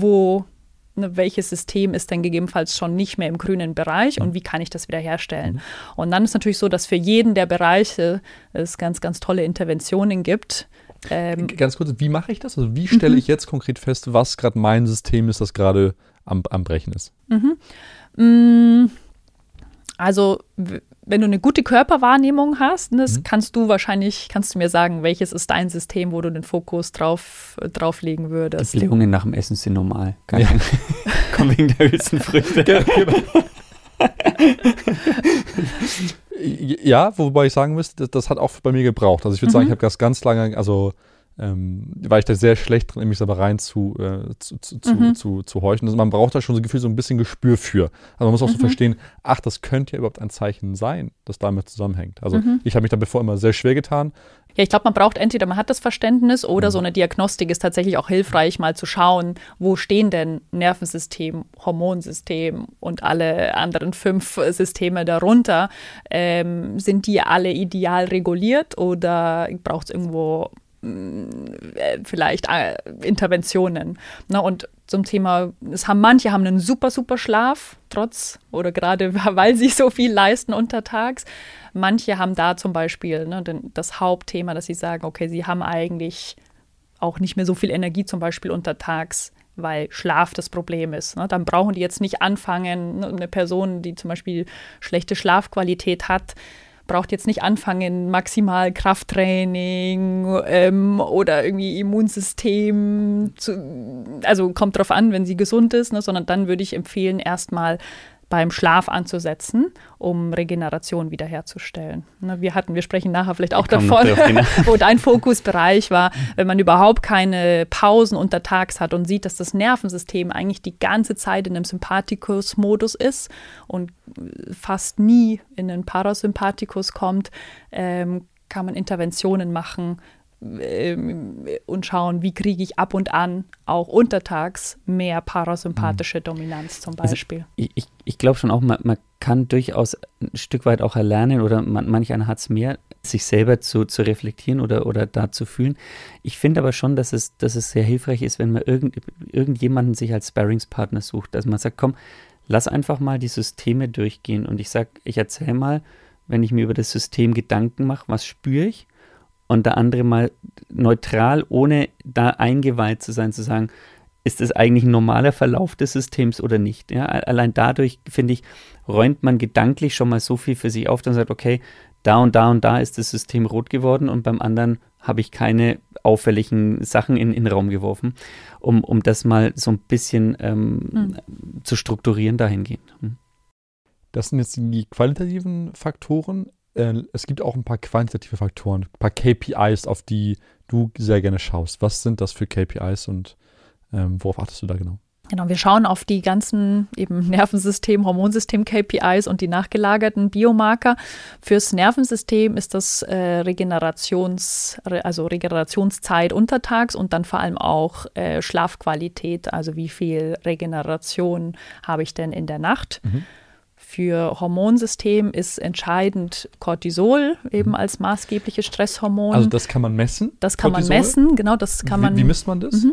welches System ist denn gegebenenfalls schon nicht mehr im grünen Bereich und wie kann ich das wieder herstellen? Und dann ist natürlich so, dass für jeden der Bereiche es ganz, ganz tolle Interventionen gibt. Ganz kurz, wie mache ich das? Also wie stelle ich jetzt konkret fest, was gerade mein System ist, das gerade am Brechen ist? Also wenn du eine gute Körperwahrnehmung hast, kannst du mir sagen, welches ist dein System, wo du den Fokus drauf legen würdest. Die Blähungen nach dem Essen sind normal. Kommen wegen der Hülsenfrüchte. Ja, wobei ich sagen müsste, das hat auch bei mir gebraucht. Also ich würde sagen, ich habe das ganz lange, war ich da sehr schlecht drin, mich selber rein zu horchen. Also man braucht da schon so Gefühl, so ein bisschen Gespür für. Also man muss auch so verstehen, das könnte ja überhaupt ein Zeichen sein, das damit zusammenhängt. Also ich habe mich da bevor immer sehr schwer getan. Ja, ich glaube, man braucht entweder, man hat das Verständnis oder so eine Diagnostik ist tatsächlich auch hilfreich, mal zu schauen, wo stehen denn Nervensystem, Hormonsystem und alle anderen 5 Systeme darunter. Sind die alle ideal reguliert oder braucht es irgendwo vielleicht Interventionen? Und zum Thema, manche haben einen super, super Schlaf, oder gerade weil sie so viel leisten untertags. Manche haben da zum Beispiel das Hauptthema, dass sie sagen, okay, sie haben eigentlich auch nicht mehr so viel Energie zum Beispiel untertags, weil Schlaf das Problem ist. Dann brauchen die jetzt nicht anfangen, eine Person, die zum Beispiel schlechte Schlafqualität hat, braucht jetzt nicht anfangen, maximal Krafttraining oder irgendwie Immunsystem also kommt drauf an, wenn sie gesund ist, sondern dann würde ich empfehlen, erstmal beim Schlaf anzusetzen, um Regeneration wiederherzustellen. Wir sprechen nachher vielleicht auch davon, wo dein Fokusbereich war, wenn man überhaupt keine Pausen untertags hat und sieht, dass das Nervensystem eigentlich die ganze Zeit in einem Sympathikus-Modus ist und fast nie in einen Parasympathikus kommt, kann man Interventionen machen und schauen, wie kriege ich ab und an auch untertags mehr parasympathische Dominanz zum Beispiel. Also ich glaube schon auch, man kann durchaus ein Stück weit auch erlernen oder manch einer hat es mehr, sich selber zu reflektieren oder da zu fühlen. Ich finde aber schon, dass es sehr hilfreich ist, wenn man irgendjemanden sich als Sparringspartner sucht. Also man sagt, komm, lass einfach mal die Systeme durchgehen und ich erzähle mal, wenn ich mir über das System Gedanken mache, was spüre ich? Und der andere mal neutral, ohne da eingeweiht zu sein, zu sagen, ist das eigentlich ein normaler Verlauf des Systems oder nicht? Ja, allein dadurch, finde ich, räumt man gedanklich schon mal so viel für sich auf, dann sagt, okay, da und da und da ist das System rot geworden und beim anderen habe ich keine auffälligen Sachen in den Raum geworfen, um das mal so ein bisschen zu strukturieren dahingehend. Das sind jetzt die qualitativen Faktoren. Es gibt auch ein paar quantitative Faktoren, ein paar KPIs, auf die du sehr gerne schaust. Was sind das für KPIs und worauf achtest du da genau? Genau, wir schauen auf die ganzen eben Nervensystem, Hormonsystem-KPIs und die nachgelagerten Biomarker. Fürs Nervensystem ist das Regenerationszeit untertags und dann vor allem auch Schlafqualität, also wie viel Regeneration habe ich denn in der Nacht. Für Hormonsystem ist entscheidend Cortisol, eben als maßgebliches Stresshormon. Also das kann man messen? Das kann man messen, genau, das kann man. Wie misst man das?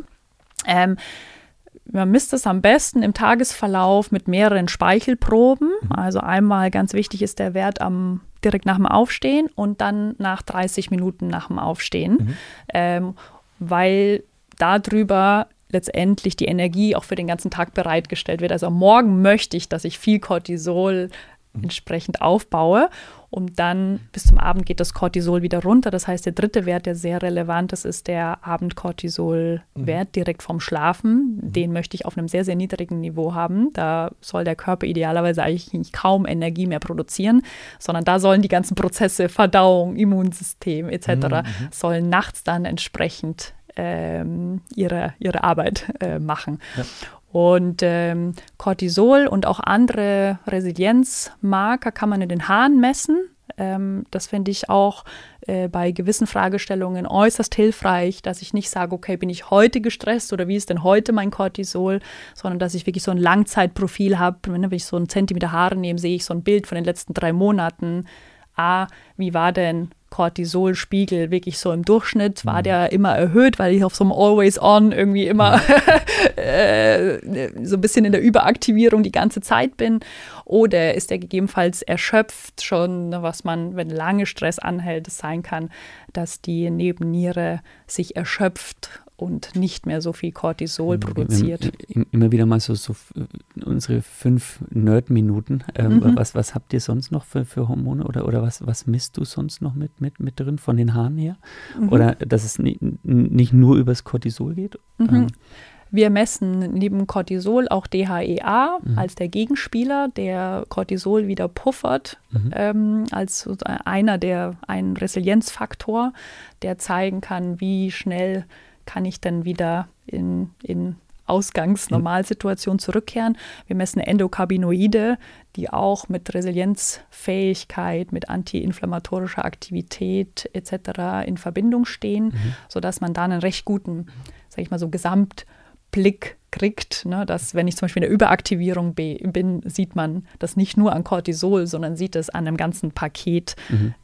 Man misst es am besten im Tagesverlauf mit mehreren Speichelproben. Also einmal ganz wichtig ist der Wert direkt nach dem Aufstehen und dann nach 30 Minuten nach dem Aufstehen, weil darüber letztendlich die Energie auch für den ganzen Tag bereitgestellt wird. Also am Morgen möchte ich, dass ich viel Cortisol entsprechend aufbaue und dann bis zum Abend geht das Cortisol wieder runter. Das heißt, der dritte Wert, der sehr relevant ist, ist der Abendcortisol-Wert direkt vom Schlafen. Den möchte ich auf einem sehr, sehr niedrigen Niveau haben. Da soll der Körper idealerweise eigentlich kaum Energie mehr produzieren, sondern da sollen die ganzen Prozesse, Verdauung, Immunsystem etc. sollen nachts dann entsprechend ihre Arbeit machen. Ja. Und Cortisol und auch andere Resilienzmarker kann man in den Haaren messen. Das finde ich auch bei gewissen Fragestellungen äußerst hilfreich, dass ich nicht sage, okay, bin ich heute gestresst oder wie ist denn heute mein Cortisol, sondern dass ich wirklich so ein Langzeitprofil habe. Wenn ich so einen Zentimeter Haare nehme, sehe ich so ein Bild von den letzten 3 Monaten. Wie war denn Cortisolspiegel wirklich so im Durchschnitt? War der immer erhöht, weil ich auf so einem Always-On irgendwie immer so ein bisschen in der Überaktivierung die ganze Zeit bin? Oder ist der gegebenenfalls erschöpft schon, was man, wenn lange Stress anhält, es sein kann, dass die Nebenniere sich erschöpft und nicht mehr so viel Cortisol produziert. Immer wieder mal so unsere 5 Nerd-Minuten. Was habt ihr sonst noch für Hormone oder was misst du sonst noch mit drin von den Haaren her? Oder dass es nicht nur übers Cortisol geht? Wir messen neben Cortisol auch DHEA als der Gegenspieler, der Cortisol wieder puffert, als ein Resilienzfaktor, der zeigen kann, wie schnell kann ich dann wieder in Ausgangsnormalsituation zurückkehren. Wir messen Endokannabinoide, die auch mit Resilienzfähigkeit, mit antiinflammatorischer Aktivität etc. in Verbindung stehen, sodass man da einen recht guten, sage ich mal so, Gesamtblick kriegt, ne, dass wenn ich zum Beispiel in der Überaktivierung bin, sieht man das nicht nur an Cortisol, sondern sieht es an einem ganzen Paket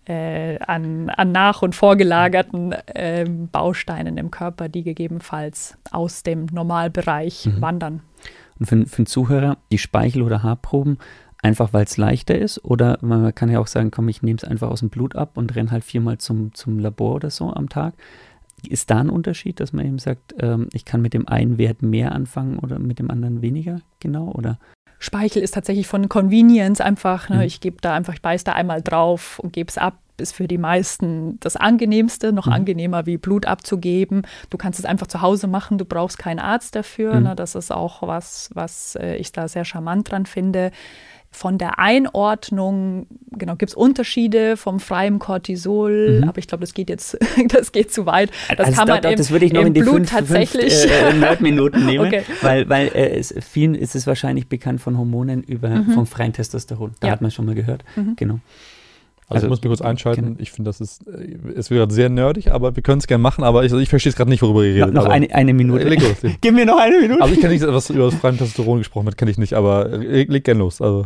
an nach- und vorgelagerten Bausteinen im Körper, die gegebenenfalls aus dem Normalbereich wandern. Und für den Zuhörer, die Speichel- oder Haarproben, einfach weil es leichter ist? Oder man kann ja auch sagen, komm, ich nehme es einfach aus dem Blut ab und renne halt 4-mal zum Labor oder so am Tag. Ist da ein Unterschied, dass man eben sagt, ich kann mit dem einen Wert mehr anfangen oder mit dem anderen weniger genau? Oder? Speichel ist tatsächlich von Convenience einfach, ne, ich beiße da einmal drauf und gebe es ab, ist für die meisten das Angenehmste, noch angenehmer wie Blut abzugeben. Du kannst es einfach zu Hause machen, du brauchst keinen Arzt dafür. Ne, das ist auch was ich da sehr charmant dran finde. Von der Einordnung, genau, gibt es Unterschiede vom freien Cortisol, aber ich glaube, das geht zu weit. Das kann man das würde ich noch in die Blut 5 Nerdminuten nehmen, okay. weil vielen ist es wahrscheinlich bekannt von Hormonen vom freien Testosteron. Da hat man schon mal gehört. Genau. Also ich muss mich kurz einschalten. Ich finde, es wäre sehr nerdig, aber wir können es gerne machen, aber ich verstehe es gerade nicht, worüber ihr redet. Noch eine Minute. Leg los. Gib mir noch eine Minute. Also ich kenne nicht, was über das freie Testosteron gesprochen wird, kenne ich nicht, aber leg gerne los. Also.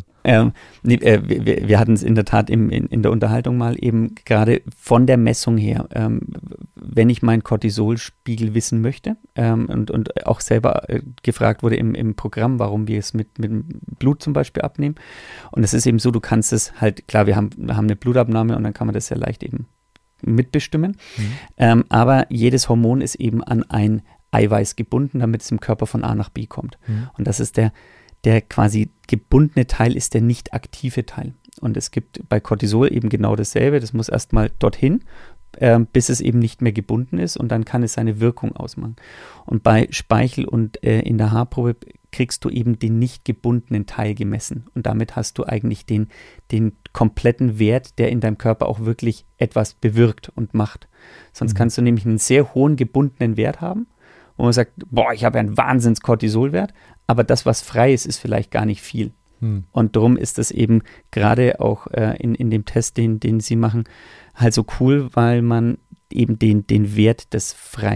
Wir hatten es in der Tat in der Unterhaltung mal eben gerade von der Messung her. wenn ich meinen Cortisolspiegel wissen möchte und auch selber gefragt wurde im Programm, warum wir es mit Blut zum Beispiel abnehmen. Und es ist eben so, du kannst es halt, klar, wir haben eine Blutabnahme und dann kann man das sehr leicht eben mitbestimmen. Aber jedes Hormon ist eben an ein Eiweiß gebunden, damit es im Körper von A nach B kommt. Und das ist der quasi gebundene Teil ist der nicht aktive Teil. Und es gibt bei Cortisol eben genau dasselbe. Das muss erstmal dorthin, bis es eben nicht mehr gebunden ist und dann kann es seine Wirkung ausmachen. Und bei Speichel und in der Haarprobe kriegst du eben den nicht gebundenen Teil gemessen. Und damit hast du eigentlich den kompletten Wert, der in deinem Körper auch wirklich etwas bewirkt und macht. Sonst kannst du nämlich einen sehr hohen gebundenen Wert haben, wo man sagt, boah, ich habe ja einen Wahnsinns-Cortisolwert, aber das, was frei ist, ist vielleicht gar nicht viel. Und darum ist das eben gerade auch in dem Test, den Sie machen, halt so cool, weil man eben den Wert des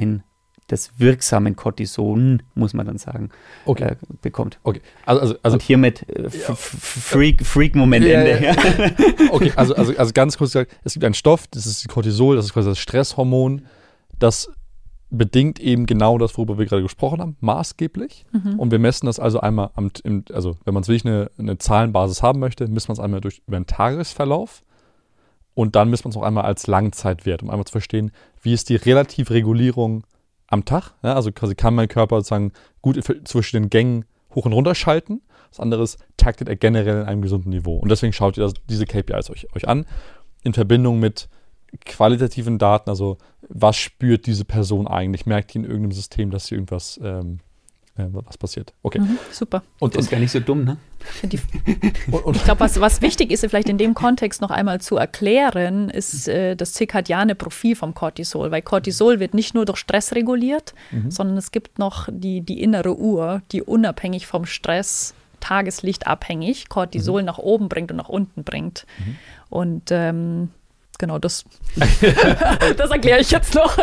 wirksamen Cortison, muss man dann sagen, bekommt. Okay, also und hiermit Freak-Moment-Ende. Ja. Okay, also ganz kurz gesagt, es gibt einen Stoff, das ist Cortisol, das ist quasi das Stresshormon, das bedingt eben genau das, worüber wir gerade gesprochen haben, maßgeblich. Und wir messen das also einmal, also wenn man es wirklich eine Zahlenbasis haben möchte, misst man es einmal über den Tagesverlauf und dann misst man es auch einmal als Langzeitwert, um einmal zu verstehen, wie ist die Relativregulierung am Tag. Ja, also quasi kann mein Körper sozusagen gut zwischen den Gängen hoch und runter schalten. Das andere ist, taktet er generell in einem gesunden Niveau. Und deswegen schaut ihr diese KPIs euch an, in Verbindung mit qualitativen Daten, also was spürt diese Person eigentlich? Merkt die in irgendeinem System, dass hier irgendwas was passiert? Okay. Super. Und das ist gar nicht so dumm, ne? Ich glaube, was wichtig ist, vielleicht in dem Kontext noch einmal zu erklären, ist das zirkadiane Profil vom Cortisol, weil Cortisol wird nicht nur durch Stress reguliert, sondern es gibt noch die innere Uhr, die unabhängig vom Stress, Tageslicht abhängig, Cortisol nach oben bringt und nach unten bringt. Und genau, das erkläre ich jetzt noch.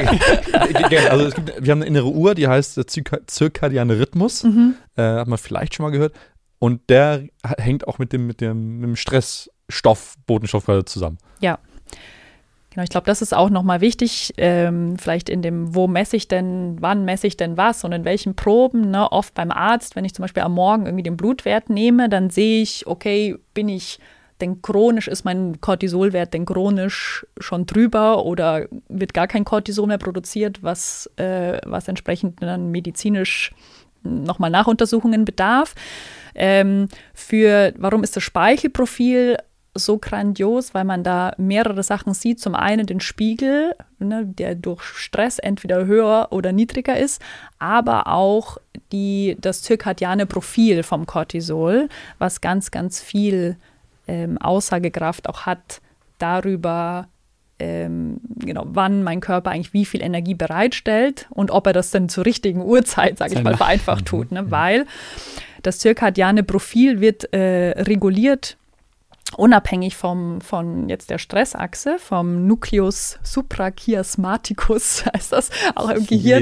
Gerne. Also wir haben eine innere Uhr, die heißt der zirkadiane Rhythmus. Hat man vielleicht schon mal gehört. Und der hängt auch mit dem Stressstoff, Botenstoff zusammen. Ja. Genau, ich glaube, das ist auch nochmal wichtig, vielleicht in dem, wann messe ich denn was und in welchen Proben. Ne? Oft beim Arzt, wenn ich zum Beispiel am Morgen irgendwie den Blutwert nehme, dann sehe ich, okay, denn chronisch ist mein Cortisolwert denn chronisch schon drüber oder wird gar kein Cortisol mehr produziert, was entsprechend dann medizinisch nochmal Nachuntersuchungen bedarf. Warum ist das Speichelprofil so grandios? Weil man da mehrere Sachen sieht. Zum einen den Spiegel, ne, der durch Stress entweder höher oder niedriger ist, aber auch das zirkadiane Profil vom Cortisol, was ganz, ganz viel Aussagekraft auch hat darüber, wann mein Körper eigentlich wie viel Energie bereitstellt und ob er das dann zur richtigen Uhrzeit, sage ich mal, vereinfacht tut. Ne? Weil das zirkadiane Profil wird reguliert unabhängig von jetzt der Stressachse, vom Nucleus suprachiasmaticus, heißt das, auch im Gehirn.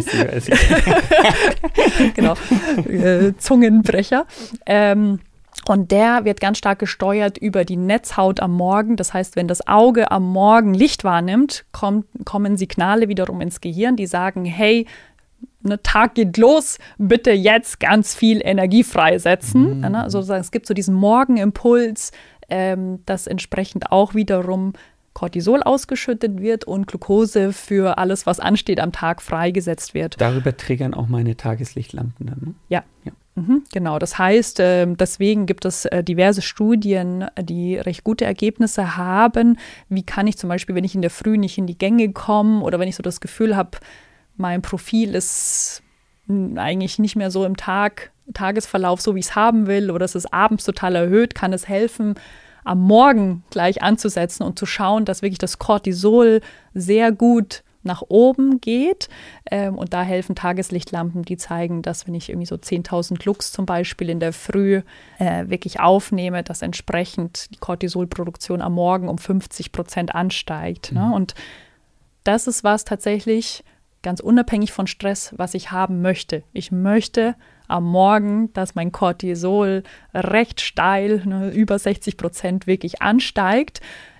Genau, Zungenbrecher. Und der wird ganz stark gesteuert über die Netzhaut am Morgen. Das heißt, wenn das Auge am Morgen Licht wahrnimmt, kommen Signale wiederum ins Gehirn, die sagen, hey, Tag geht los, bitte jetzt ganz viel Energie freisetzen. Also es gibt so diesen Morgenimpuls, dass entsprechend auch wiederum Cortisol ausgeschüttet wird und Glucose für alles, was ansteht, am Tag freigesetzt wird. Darüber triggern auch meine Tageslichtlampen dann, ne? Ja. Genau, das heißt, deswegen gibt es diverse Studien, die recht gute Ergebnisse haben. Wie kann ich zum Beispiel, wenn ich in der Früh nicht in die Gänge komme oder wenn ich so das Gefühl habe, mein Profil ist eigentlich nicht mehr so im Tagesverlauf, so wie ich es haben will, oder es ist abends total erhöht, kann es helfen, am Morgen gleich anzusetzen und zu schauen, dass wirklich das Cortisol sehr gut nach oben geht. Und da helfen Tageslichtlampen, die zeigen, dass wenn ich irgendwie so 10.000 Lux zum Beispiel in der Früh wirklich aufnehme, dass entsprechend die Cortisolproduktion am Morgen um 50% ansteigt. Ne? Und das ist was tatsächlich ganz unabhängig von Stress, was ich haben möchte. Ich möchte am Morgen, dass mein Cortisol recht steil, über 60% wirklich ansteigt.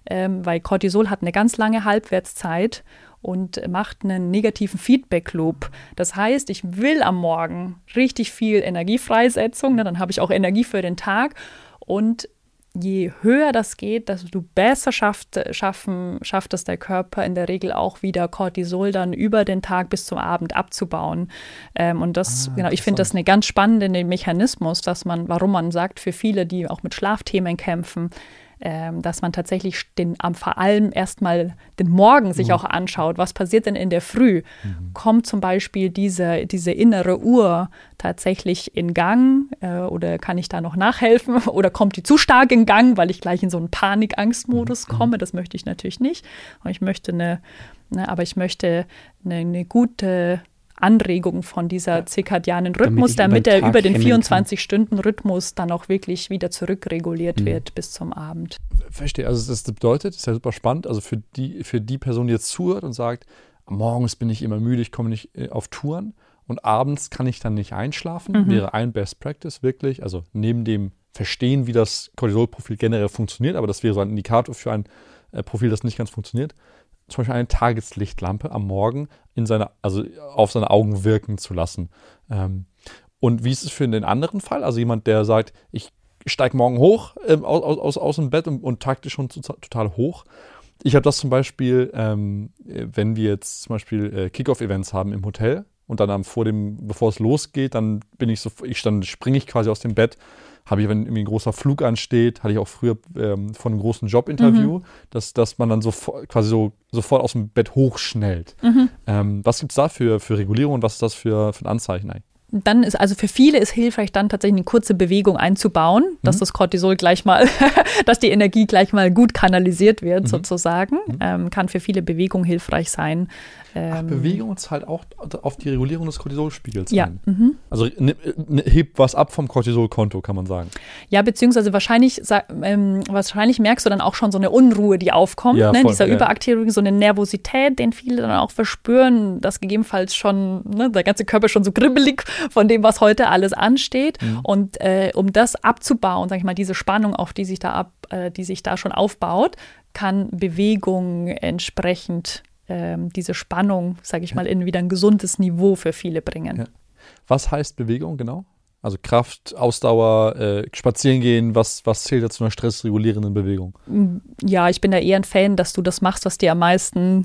weil Cortisol hat eine ganz lange Halbwertszeit und macht einen negativen Feedback-Loop. Das heißt, ich will am Morgen richtig viel Energiefreisetzung, ne, dann habe ich auch Energie für den Tag und je höher das geht, desto besser schafft es der Körper in der Regel auch wieder Cortisol dann über den Tag bis zum Abend abzubauen. Und das, ich finde das eine ganz spannende Mechanismus, warum man sagt, für viele, die auch mit Schlafthemen kämpfen, dass man tatsächlich vor allem erstmal den Morgen sich auch anschaut. Was passiert denn in der Früh? Kommt zum Beispiel diese innere Uhr tatsächlich in Gang oder kann ich da noch nachhelfen? Oder kommt die zu stark in Gang, weil ich gleich in so einen Panik-Angst-Modus komme? Das möchte ich natürlich nicht. Und ich möchte eine gute Anregung von dieser zirkadianen Rhythmus, damit er über den 24-Stunden-Rhythmus dann auch wirklich wieder zurückreguliert wird bis zum Abend. Verstehe, also das bedeutet, das ist ja super spannend, also für die Person, die jetzt zuhört und sagt, morgens bin ich immer müde, ich komme nicht auf Touren und abends kann ich dann nicht einschlafen, wäre ein Best Practice wirklich, also neben dem Verstehen, wie das Cortisol-Profil generell funktioniert, aber das wäre so ein Indikator für ein Profil, das nicht ganz funktioniert, zum Beispiel eine Tageslichtlampe am Morgen auf seine Augen wirken zu lassen. Und wie ist es für den anderen Fall? Also jemand, der sagt, ich steige morgen hoch aus dem Bett und takte schon total hoch. Ich habe das zum Beispiel, wenn wir jetzt zum Beispiel Kick-Off-Events haben im Hotel und dann bevor es losgeht, dann springe ich quasi aus dem Bett. Habe ich, wenn irgendwie ein großer Flug ansteht, hatte ich auch früher von einem großen Jobinterview, dass man dann sofort aus dem Bett hochschnellt. Was gibt es da für Regulierung und was ist das für ein Anzeichen eigentlich? Dann ist also für viele ist hilfreich, dann tatsächlich eine kurze Bewegung einzubauen, dass das Cortisol gleich mal, dass die Energie gleich mal gut kanalisiert wird sozusagen. Kann für viele Bewegung hilfreich sein. Bewegung zahlt auch auf die Regulierung des Cortisolspiegels ein. Also hebt was ab vom Cortisolkonto, kann man sagen. Ja, beziehungsweise wahrscheinlich merkst du dann auch schon so eine Unruhe, die aufkommt, ja, ne? Voll, dieser Überaktivierung, so eine Nervosität, den viele dann auch verspüren, dass gegebenenfalls schon der ganze Körper schon so kribbelig von dem, was heute alles ansteht. Und um das abzubauen, sag ich mal, diese Spannung, auf die sich da schon aufbaut, kann Bewegung entsprechend diese Spannung, sage ich mal, in wieder ein gesundes Niveau für viele bringen. Ja. Was heißt Bewegung genau? Also Kraft, Ausdauer, spazieren gehen, was zählt da zu einer stressregulierenden Bewegung? Ja, ich bin da eher ein Fan, dass du das machst, was dir am meisten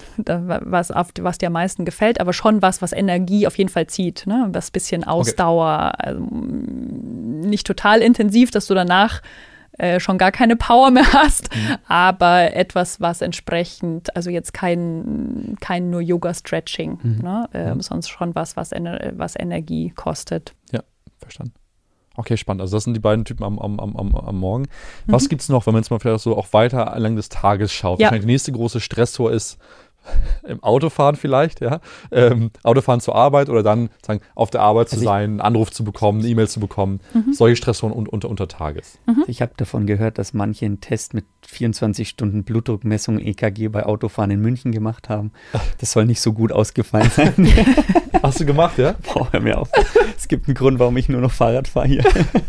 gefällt, aber schon was Energie auf jeden Fall zieht. Ne? Das bisschen Ausdauer, also nicht total intensiv, dass du danach schon gar keine Power mehr hast, aber etwas, was entsprechend, also jetzt kein nur Yoga-Stretching, sonst schon was Energie kostet. Ja, verstanden. Okay, spannend. Also das sind die beiden Typen am Morgen. Was gibt es noch, wenn man jetzt mal vielleicht so auch weiter entlang des Tages schaut? Ja. Wahrscheinlich der nächste große Stressor ist im Autofahren vielleicht, ja. Autofahren zur Arbeit oder dann sagen, auf der Arbeit zu sein, einen Anruf zu bekommen, eine E-Mail zu bekommen. Solche Stressoren unter Tages. Ich habe davon gehört, dass manche einen Test mit 24 Stunden Blutdruckmessung EKG bei Autofahren in München gemacht haben. Das soll nicht so gut ausgefallen sein. Hast du gemacht, ja? Boah, hör mir auf. Es gibt einen Grund, warum ich nur noch Fahrrad fahre hier.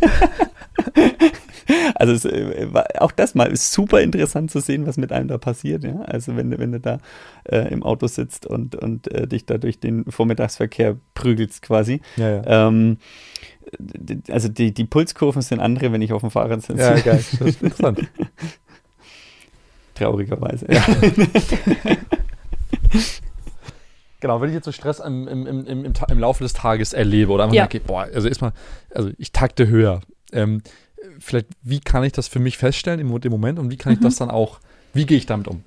Also auch das mal ist super interessant zu sehen, was mit einem da passiert. Ja? Also wenn du da im Auto sitzt und dich da durch den Vormittagsverkehr prügelst quasi. Ja. Also die Pulskurven sind andere, wenn ich auf dem Fahrrad sitze. Ja, geil. Das ist interessant. Traurigerweise. Ja. Genau, wenn ich jetzt so Stress im Laufe des Tages erlebe oder einfach merke, ich takte höher. Vielleicht, wie kann ich das für mich feststellen im Moment und wie kann ich das dann auch, wie gehe ich damit um?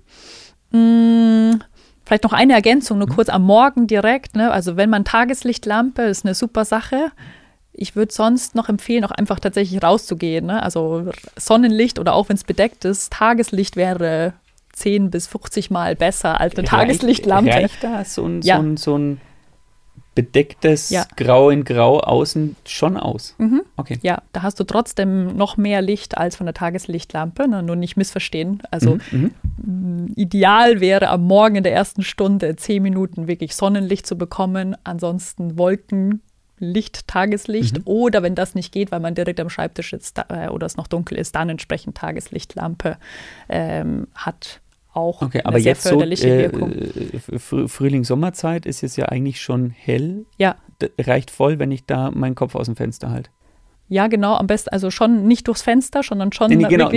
Vielleicht noch eine Ergänzung, nur kurz am Morgen direkt, ne? Also wenn man Tageslichtlampe, ist eine super Sache. Ich würde sonst noch empfehlen, auch einfach tatsächlich rauszugehen, ne? Also Sonnenlicht oder auch wenn es bedeckt ist, Tageslicht wäre 10 bis 50 Mal besser als eine Tageslichtlampe. Reicht da so ein bedecktes Grau in Grau außen schon aus? Okay. Ja, da hast du trotzdem noch mehr Licht als von der Tageslichtlampe, ne? Nur nicht missverstehen. Also ideal wäre am Morgen in der ersten Stunde 10 Minuten wirklich Sonnenlicht zu bekommen, ansonsten Wolken Licht, Tageslicht. Oder wenn das nicht geht, weil man direkt am Schreibtisch sitzt oder es noch dunkel ist, dann entsprechend Tageslichtlampe hat auch aber sehr jetzt förderliche Wirkung. Frühling-Sommerzeit ist es ja eigentlich schon hell. Ja. Reicht voll, wenn ich da meinen Kopf aus dem Fenster halte. Ja, genau, am besten, also schon nicht durchs Fenster, sondern schon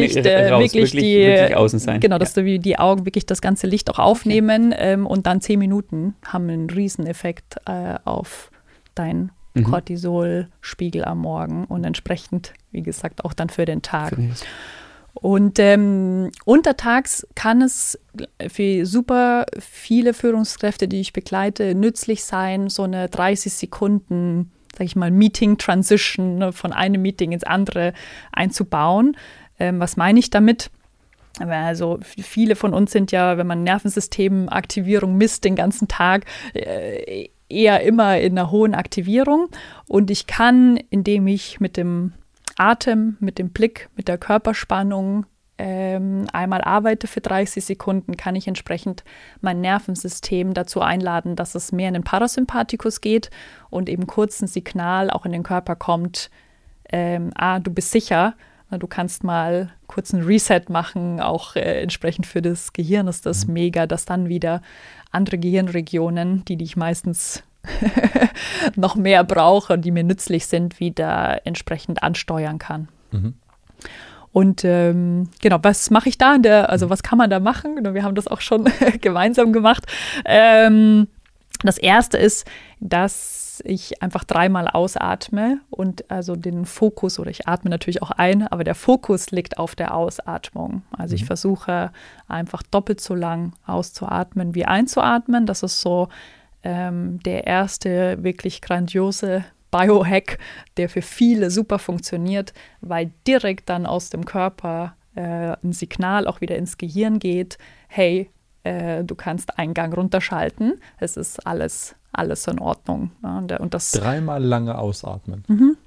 wirklich außen sein. Genau, dass die Augen wirklich das ganze Licht auch aufnehmen und dann 10 Minuten haben einen Rieseneffekt auf dein Cortisolspiegel am Morgen und entsprechend, wie gesagt, auch dann für den Tag. Und untertags kann es für super viele Führungskräfte, die ich begleite, nützlich sein, so eine 30 Sekunden, sage ich mal, Meeting-Transition, ne, von einem Meeting ins andere einzubauen. Was meine ich damit? Also viele von uns sind ja, wenn man Nervensystemaktivierung misst den ganzen Tag, eher immer in einer hohen Aktivierung. Und ich kann, indem ich mit dem Atem, mit dem Blick, mit der Körperspannung einmal arbeite für 30 Sekunden, kann ich entsprechend mein Nervensystem dazu einladen, dass es mehr in den Parasympathikus geht und eben kurz ein Signal auch in den Körper kommt, du bist sicher, du kannst mal kurz einen Reset machen, auch entsprechend für das Gehirn ist das mega, dass dann wieder andere Gehirnregionen, die ich meistens noch mehr brauche und die mir nützlich sind, wieder entsprechend ansteuern kann. Und genau, was mache ich da? Also was kann man da machen? Wir haben das auch schon gemeinsam gemacht. Das Erste ist, dass ich einfach 3-mal ausatme und also den Fokus, oder ich atme natürlich auch ein, aber der Fokus liegt auf der Ausatmung. Also ich versuche einfach doppelt so lang auszuatmen wie einzuatmen. Das ist so der erste wirklich grandiose Biohack, der für viele super funktioniert, weil direkt dann aus dem Körper ein Signal auch wieder ins Gehirn geht, hey, du kannst einen Gang runterschalten, es ist alles in Ordnung. Ja, und das 3-mal lange ausatmen.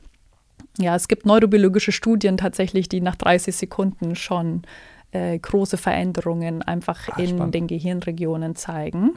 Ja, es gibt neurobiologische Studien tatsächlich, die nach 30 Sekunden schon große Veränderungen einfach in den Gehirnregionen zeigen.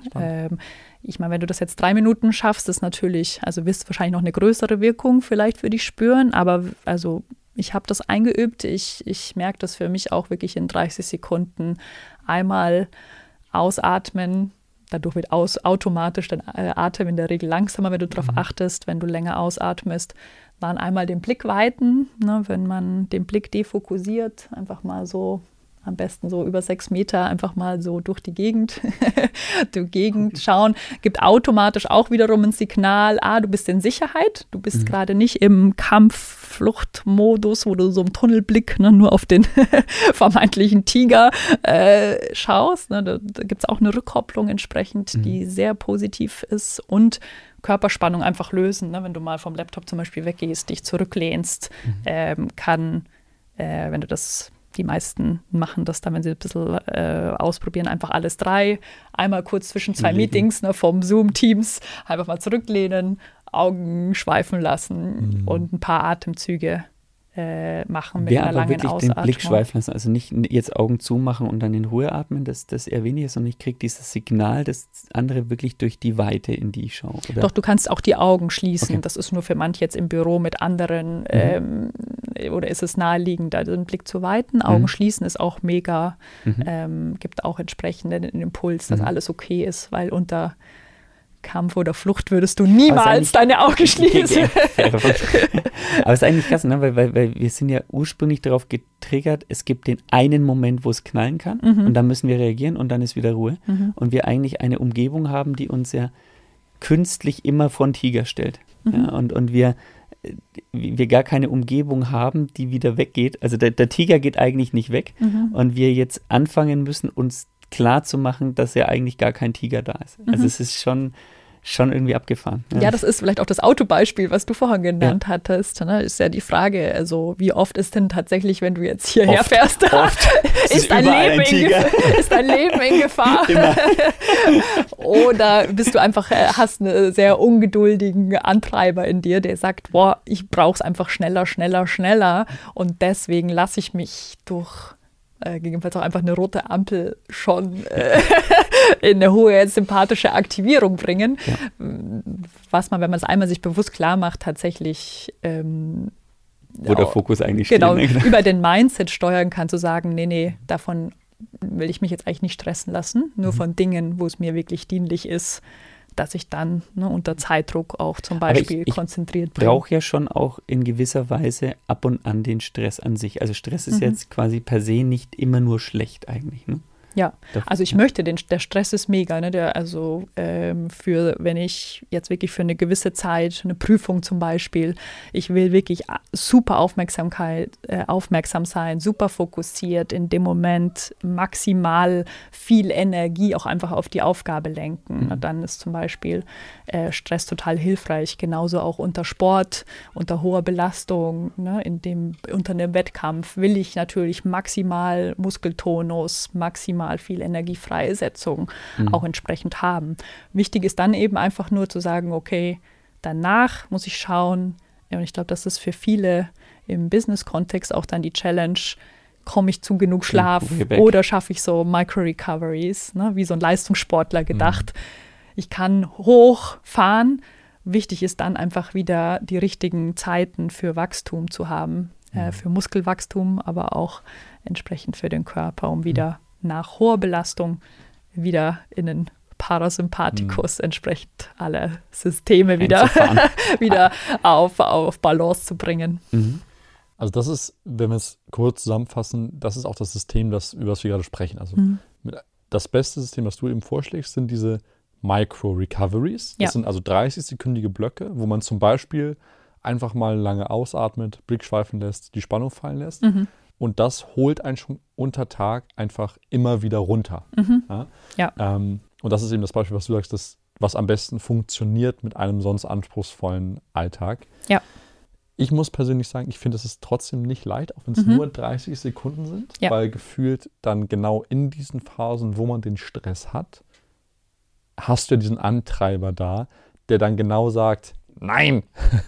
Ich meine, wenn du das jetzt 3 Minuten schaffst, ist natürlich, also wirst du wahrscheinlich noch eine größere Wirkung vielleicht für dich spüren, aber also ich habe das eingeübt. Ich merke das für mich auch wirklich in 30 Sekunden einmal ausatmen. Dadurch wird automatisch dein Atem in der Regel langsamer, wenn du darauf achtest, wenn du länger ausatmest. Dann einmal den Blick weiten, ne, wenn man den Blick defokussiert, einfach mal so, am besten so über 6 Meter, einfach mal so durch die Gegend schauen. Gibt automatisch auch wiederum ein Signal, du bist in Sicherheit, du bist gerade nicht im Kampf-Flucht-Modus, wo du so im Tunnelblick nur auf den vermeintlichen Tiger schaust. Ne? Da gibt es auch eine Rückkopplung entsprechend, die sehr positiv ist und Körperspannung einfach lösen. Ne? Wenn du mal vom Laptop zum Beispiel weggehst, dich zurücklehnst, kann, wenn du das, die meisten machen das dann, wenn sie ein bisschen ausprobieren, einfach alles 3. Einmal kurz zwischen 2 Meetings, ne, vom Zoom-Teams, einfach mal zurücklehnen, Augen schweifen lassen und ein paar Atemzüge machen mit einer langen Ausatmung. Den Blick schweifen lassen, also nicht jetzt Augen zumachen und dann in Ruhe atmen, das eher weniger, sondern ich kriege dieses Signal, das andere wirklich durch die Weite, in die ich schaue. Oder? Doch, du kannst auch die Augen schließen. Okay. Das ist nur für manche jetzt im Büro mit anderen oder ist es naheliegend, also den Blick zu weiten. Augen schließen ist auch mega, gibt auch entsprechenden Impuls, dass alles okay ist, weil unter Kampf oder Flucht würdest du niemals deine Augen schließen. Aber es ist eigentlich krass, ne? weil wir sind ja ursprünglich darauf getriggert, es gibt den einen Moment, wo es knallen kann und dann müssen wir reagieren und dann ist wieder Ruhe. Und wir eigentlich eine Umgebung haben, die uns ja künstlich immer vor den Tiger stellt. Ja? Und wir gar keine Umgebung haben, die wieder weggeht. Also der Tiger geht eigentlich nicht weg und wir jetzt anfangen müssen, uns klar zu machen, dass ja eigentlich gar kein Tiger da ist. Also es ist schon irgendwie abgefahren. Ja, das ist vielleicht auch das Autobeispiel, was du vorhin genannt hattest. Ne? Ist ja die Frage, also wie oft ist denn tatsächlich, wenn du jetzt hierher fährst, ist dein Leben in Gefahr? Oder bist du einfach, hast einen sehr ungeduldigen Antreiber in dir, der sagt, ich brauche es einfach schneller und deswegen lasse ich mich durch gegebenenfalls auch einfach eine rote Ampel schon in eine hohe sympathische Aktivierung bringen, was man, wenn man es einmal sich bewusst klar macht, tatsächlich wo der Fokus eigentlich genau, steht. Ne? Über den Mindset steuern kann, zu sagen, nee, davon will ich mich jetzt eigentlich nicht stressen lassen, nur von Dingen, wo es mir wirklich dienlich ist, dass ich dann unter Zeitdruck auch zum Beispiel konzentriert bin. Ich brauche ja schon auch in gewisser Weise ab und an den Stress an sich. Also Stress ist jetzt quasi per se nicht immer nur schlecht eigentlich, ne? Ja, also ich möchte der Stress ist mega, ne? Wenn ich jetzt wirklich für eine gewisse Zeit, eine Prüfung zum Beispiel, ich will wirklich super aufmerksam sein, super fokussiert, in dem Moment maximal viel Energie auch einfach auf die Aufgabe lenken. Dann ist zum Beispiel Stress total hilfreich, genauso auch unter Sport, unter hoher Belastung, ne? Unter einem Wettkampf will ich natürlich maximal Muskeltonus, maximal viel Energiefreisetzung auch entsprechend haben. Wichtig ist dann eben einfach nur zu sagen, okay, danach muss ich schauen, und ich glaube, das ist für viele im Business-Kontext auch dann die Challenge, komme ich zu genug Schlaf oder schaffe ich so Micro-Recoveries, ne, wie so ein Leistungssportler gedacht. Ich kann hochfahren. Wichtig ist dann einfach wieder die richtigen Zeiten für Wachstum zu haben, für Muskelwachstum, aber auch entsprechend für den Körper, um wieder nach hoher Belastung wieder in den Parasympathikus entsprechend alle Systeme wieder auf Balance zu bringen. Also das ist, wenn wir es kurz zusammenfassen, das ist auch das System, über das wir gerade sprechen. Also das beste System, was du eben vorschlägst, sind diese Micro-Recoveries. Das sind also 30-sekündige Blöcke, wo man zum Beispiel einfach mal lange ausatmet, Blick schweifen lässt, die Spannung fallen lässt. Und das holt einen schon unter Tag einfach immer wieder runter. Und das ist eben das Beispiel, was du sagst, was am besten funktioniert mit einem sonst anspruchsvollen Alltag. Ja. Ich muss persönlich sagen, ich finde, es ist trotzdem nicht leicht, auch wenn es nur 30 Sekunden sind, weil gefühlt dann genau in diesen Phasen, wo man den Stress hat, hast du ja diesen Antreiber da, der dann genau sagt, nein!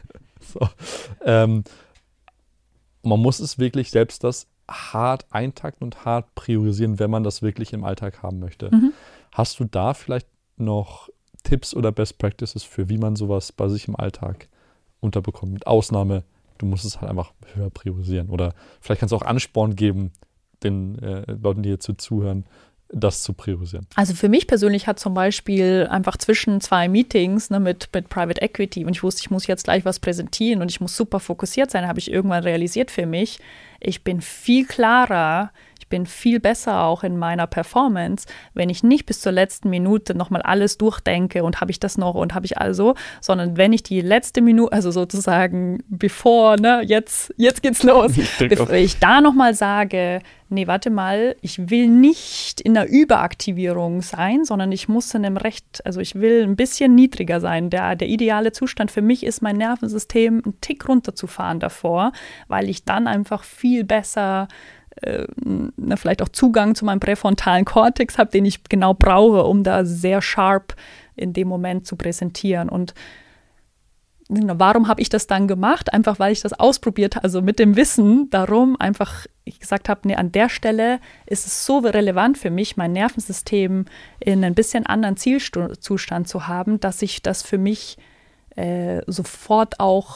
Man muss es wirklich selbst das hart eintakten und hart priorisieren, wenn man das wirklich im Alltag haben möchte. Hast du da vielleicht noch Tipps oder Best Practices für, wie man sowas bei sich im Alltag unterbekommt? Mit Ausnahme, du musst es halt einfach höher priorisieren. Oder vielleicht kannst du auch Ansporn geben, den Leuten, die hier zuhören, das zu priorisieren. Also für mich persönlich hat zum Beispiel einfach zwischen 2 Meetings mit Private Equity, und ich wusste, ich muss jetzt gleich was präsentieren und ich muss super fokussiert sein, habe ich irgendwann realisiert für mich, ich bin viel klarer, ich bin viel besser auch in meiner Performance, wenn ich nicht bis zur letzten Minute nochmal alles durchdenke und habe ich das noch und habe ich also, sondern wenn ich die letzte Minute, also sozusagen jetzt geht's los, bevor ich da nochmal sage, nee, warte mal, ich will nicht in einer Überaktivierung sein, sondern ich muss in einem ich will ein bisschen niedriger sein. Der ideale Zustand für mich ist, mein Nervensystem einen Tick runterzufahren davor, weil ich dann einfach viel besser vielleicht auch Zugang zu meinem präfrontalen Kortex habe, den ich genau brauche, um da sehr sharp in dem Moment zu präsentieren. Und warum habe ich das dann gemacht? Einfach, weil ich das ausprobiert habe, also mit dem Wissen darum einfach, ich gesagt habe, nee, an der Stelle ist es so relevant für mich, mein Nervensystem in ein bisschen anderen Zielzustand zu haben, dass ich das für mich sofort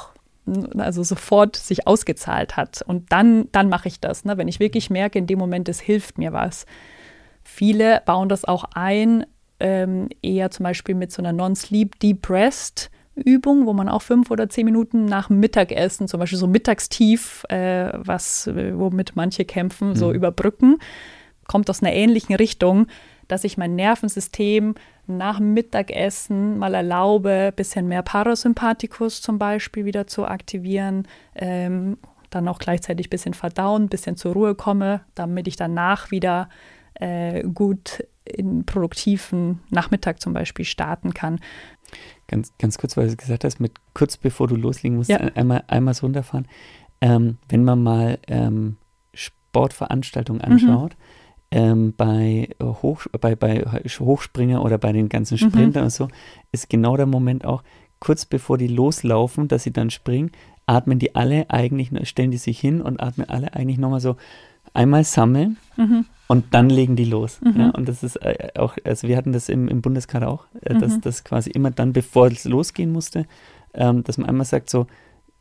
sich ausgezahlt hat. Und dann mache ich das, ne? Wenn ich wirklich merke, in dem Moment, es hilft mir was. Viele bauen das auch ein, eher zum Beispiel mit so einer Non-Sleep Deep Rest Übung, wo man auch 5 oder 10 Minuten nach dem Mittagessen, zum Beispiel so Mittagstief, womit manche kämpfen, so überbrücken, kommt aus einer ähnlichen Richtung, dass ich mein Nervensystem nach dem Mittagessen mal erlaube, ein bisschen mehr Parasympathikus zum Beispiel wieder zu aktivieren, dann auch gleichzeitig ein bisschen verdauen, ein bisschen zur Ruhe komme, damit ich danach wieder gut in produktiven Nachmittag zum Beispiel starten kann. Ganz kurz, weil du gesagt hast, kurz bevor du loslegen musst, einmal so runterfahren. Wenn man mal Sportveranstaltungen anschaut, bei Hochspringer oder bei den ganzen Sprintern und so, ist genau der Moment auch, kurz bevor die loslaufen, dass sie dann springen, atmen die alle eigentlich, stellen die sich hin und atmen alle eigentlich nochmal so einmal sammeln und dann legen die los. Ja, und das ist auch, also wir hatten das im Bundeskader auch, dass das quasi immer dann, bevor es losgehen musste, dass man einmal sagt so,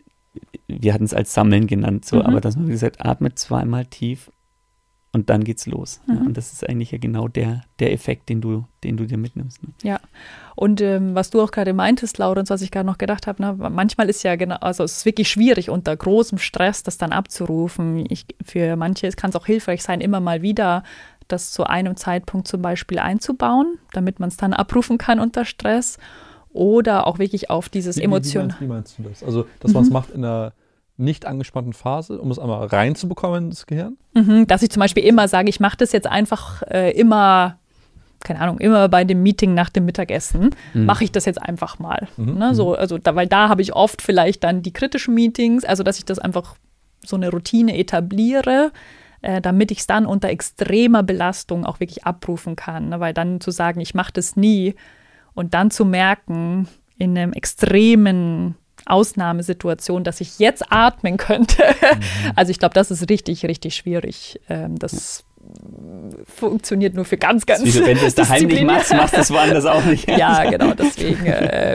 wir hatten es als Sammeln genannt, so, aber dass man gesagt, atmet zweimal tief und dann geht's los. Ja, und das ist eigentlich ja genau der Effekt, den du dir mitnimmst. Ne? Ja, und was du auch gerade meintest, Laurenz, was ich gerade noch gedacht habe, ne, manchmal ist ja genau, also es ist wirklich schwierig, unter großem Stress das dann abzurufen. Für manche kann es auch hilfreich sein, immer mal wieder das zu einem Zeitpunkt zum Beispiel einzubauen, damit man es dann abrufen kann unter Stress. Oder auch wirklich auf dieses Emotion. Wie meinst du das? Also, dass man es macht in einer nicht angespannten Phase, um es einmal reinzubekommen ins Gehirn? Dass ich zum Beispiel immer sage, ich mache das jetzt einfach immer bei dem Meeting nach dem Mittagessen, mache ich das jetzt einfach mal. Ne? So, weil da habe ich oft vielleicht dann die kritischen Meetings, also dass ich das einfach so eine Routine etabliere, damit ich es dann unter extremer Belastung auch wirklich abrufen kann. Ne? Weil dann zu sagen, ich mache das nie und dann zu merken, in einem extremen Ausnahmesituation, dass ich jetzt atmen könnte. Also ich glaube, das ist richtig, richtig schwierig. Das funktioniert nur für ganz, ganz Wie wenn du es daheim nicht machst du es woanders auch nicht. Ja, genau, deswegen,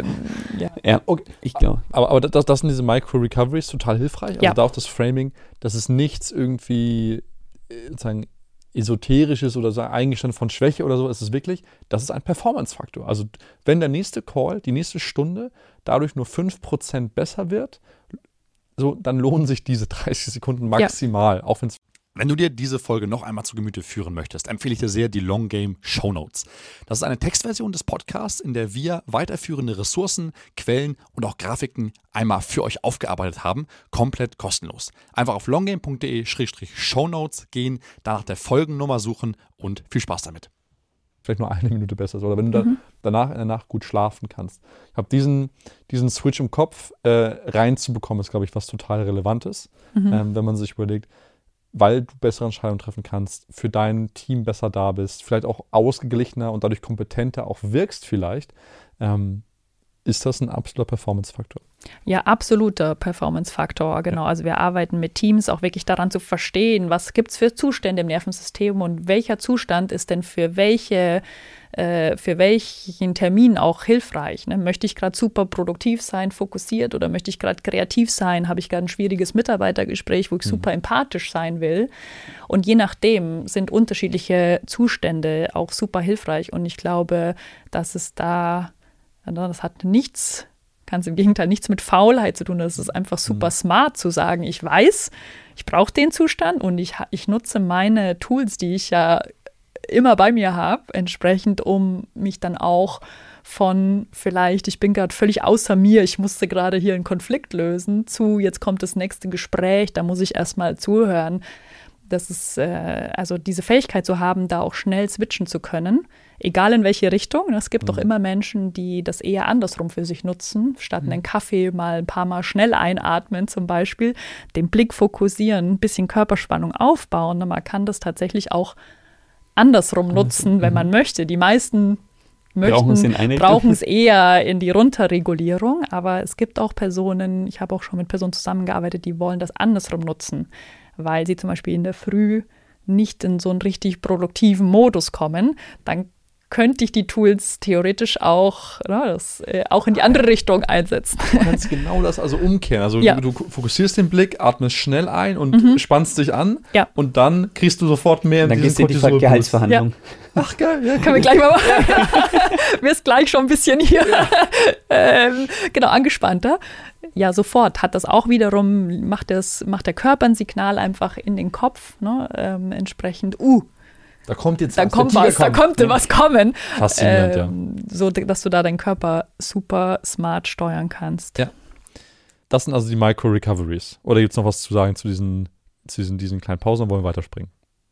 Ja, okay. Ich glaube. Aber das sind diese Micro-Recoveries total hilfreich. Also da auch das Framing, dass es nichts irgendwie sozusagen Esoterisches oder so Eingeständnis von Schwäche oder so, ist es wirklich, das ist ein Performance-Faktor. Also wenn der nächste Call, die nächste Stunde dadurch nur 5% besser wird, so, dann lohnen sich diese 30 Sekunden maximal, auch wenn es. Wenn du dir diese Folge noch einmal zu Gemüte führen möchtest, empfehle ich dir sehr die Long Game Show Notes. Das ist eine Textversion des Podcasts, in der wir weiterführende Ressourcen, Quellen und auch Grafiken einmal für euch aufgearbeitet haben, komplett kostenlos. Einfach auf longgame.de/shownotes gehen, danach der Folgennummer suchen und viel Spaß damit. Vielleicht nur eine Minute besser ist. Oder wenn du danach in der Nacht gut schlafen kannst. Ich habe diesen Switch im Kopf reinzubekommen, ist, glaube ich, was total Relevantes, wenn man sich überlegt, weil du bessere Entscheidungen treffen kannst, für dein Team besser da bist, vielleicht auch ausgeglichener und dadurch kompetenter auch wirkst vielleicht, ist das ein absoluter Performance-Faktor. Ja, absoluter Performance-Faktor, genau. Ja. Also wir arbeiten mit Teams auch wirklich daran zu verstehen, was gibt es für Zustände im Nervensystem und welcher Zustand ist denn für welchen Termin auch hilfreich. Ne? Möchte ich gerade super produktiv sein, fokussiert oder möchte ich gerade kreativ sein? Habe ich gerade ein schwieriges Mitarbeitergespräch, wo ich super empathisch sein will? Und je nachdem sind unterschiedliche Zustände auch super hilfreich. Und ich glaube, dass es da, das hat ganz im Gegenteil nichts mit Faulheit zu tun. Das ist einfach super smart zu sagen, ich weiß, ich brauche den Zustand und ich nutze meine Tools, die ich ja immer bei mir habe, entsprechend, um mich dann auch von vielleicht, ich bin gerade völlig außer mir, ich musste gerade hier einen Konflikt lösen, zu jetzt kommt das nächste Gespräch, da muss ich erstmal zuhören. Das ist, also diese Fähigkeit zu haben, da auch schnell switchen zu können, egal in welche Richtung. Es gibt doch immer Menschen, die das eher andersrum für sich nutzen, statt einen Kaffee mal ein paar Mal schnell einatmen zum Beispiel, den Blick fokussieren, ein bisschen Körperspannung aufbauen. Man kann das tatsächlich auch andersrum nutzen, wenn man möchte. Die meisten brauchen es eher in die Runterregulierung, aber es gibt auch Personen, ich habe auch schon mit Personen zusammengearbeitet, die wollen das andersrum nutzen, weil sie zum Beispiel in der Früh nicht in so einen richtig produktiven Modus kommen, dann könnte ich die Tools theoretisch auch, auch in die andere Richtung einsetzen. Du kannst genau das also umkehren. Also du fokussierst den Blick, atmest schnell ein und spannst dich an und dann kriegst du sofort mehr in diesen Cortisol. Dann gehst du in die Gehaltsverhandlung. Ja. Ach geil, ja. Können wir gleich mal machen. Wirst gleich schon ein bisschen hier angespannter. Ja, sofort hat das auch wiederum, macht der Körper ein Signal einfach in den Kopf, ne, entsprechend, da kommt jetzt da kommt was kommen. Faszinierend, so, dass du da deinen Körper super smart steuern kannst. Ja. Das sind also die Micro-Recoveries. Oder gibt es noch was zu sagen zu diesen kleinen Pausen und wollen wir weiterspringen?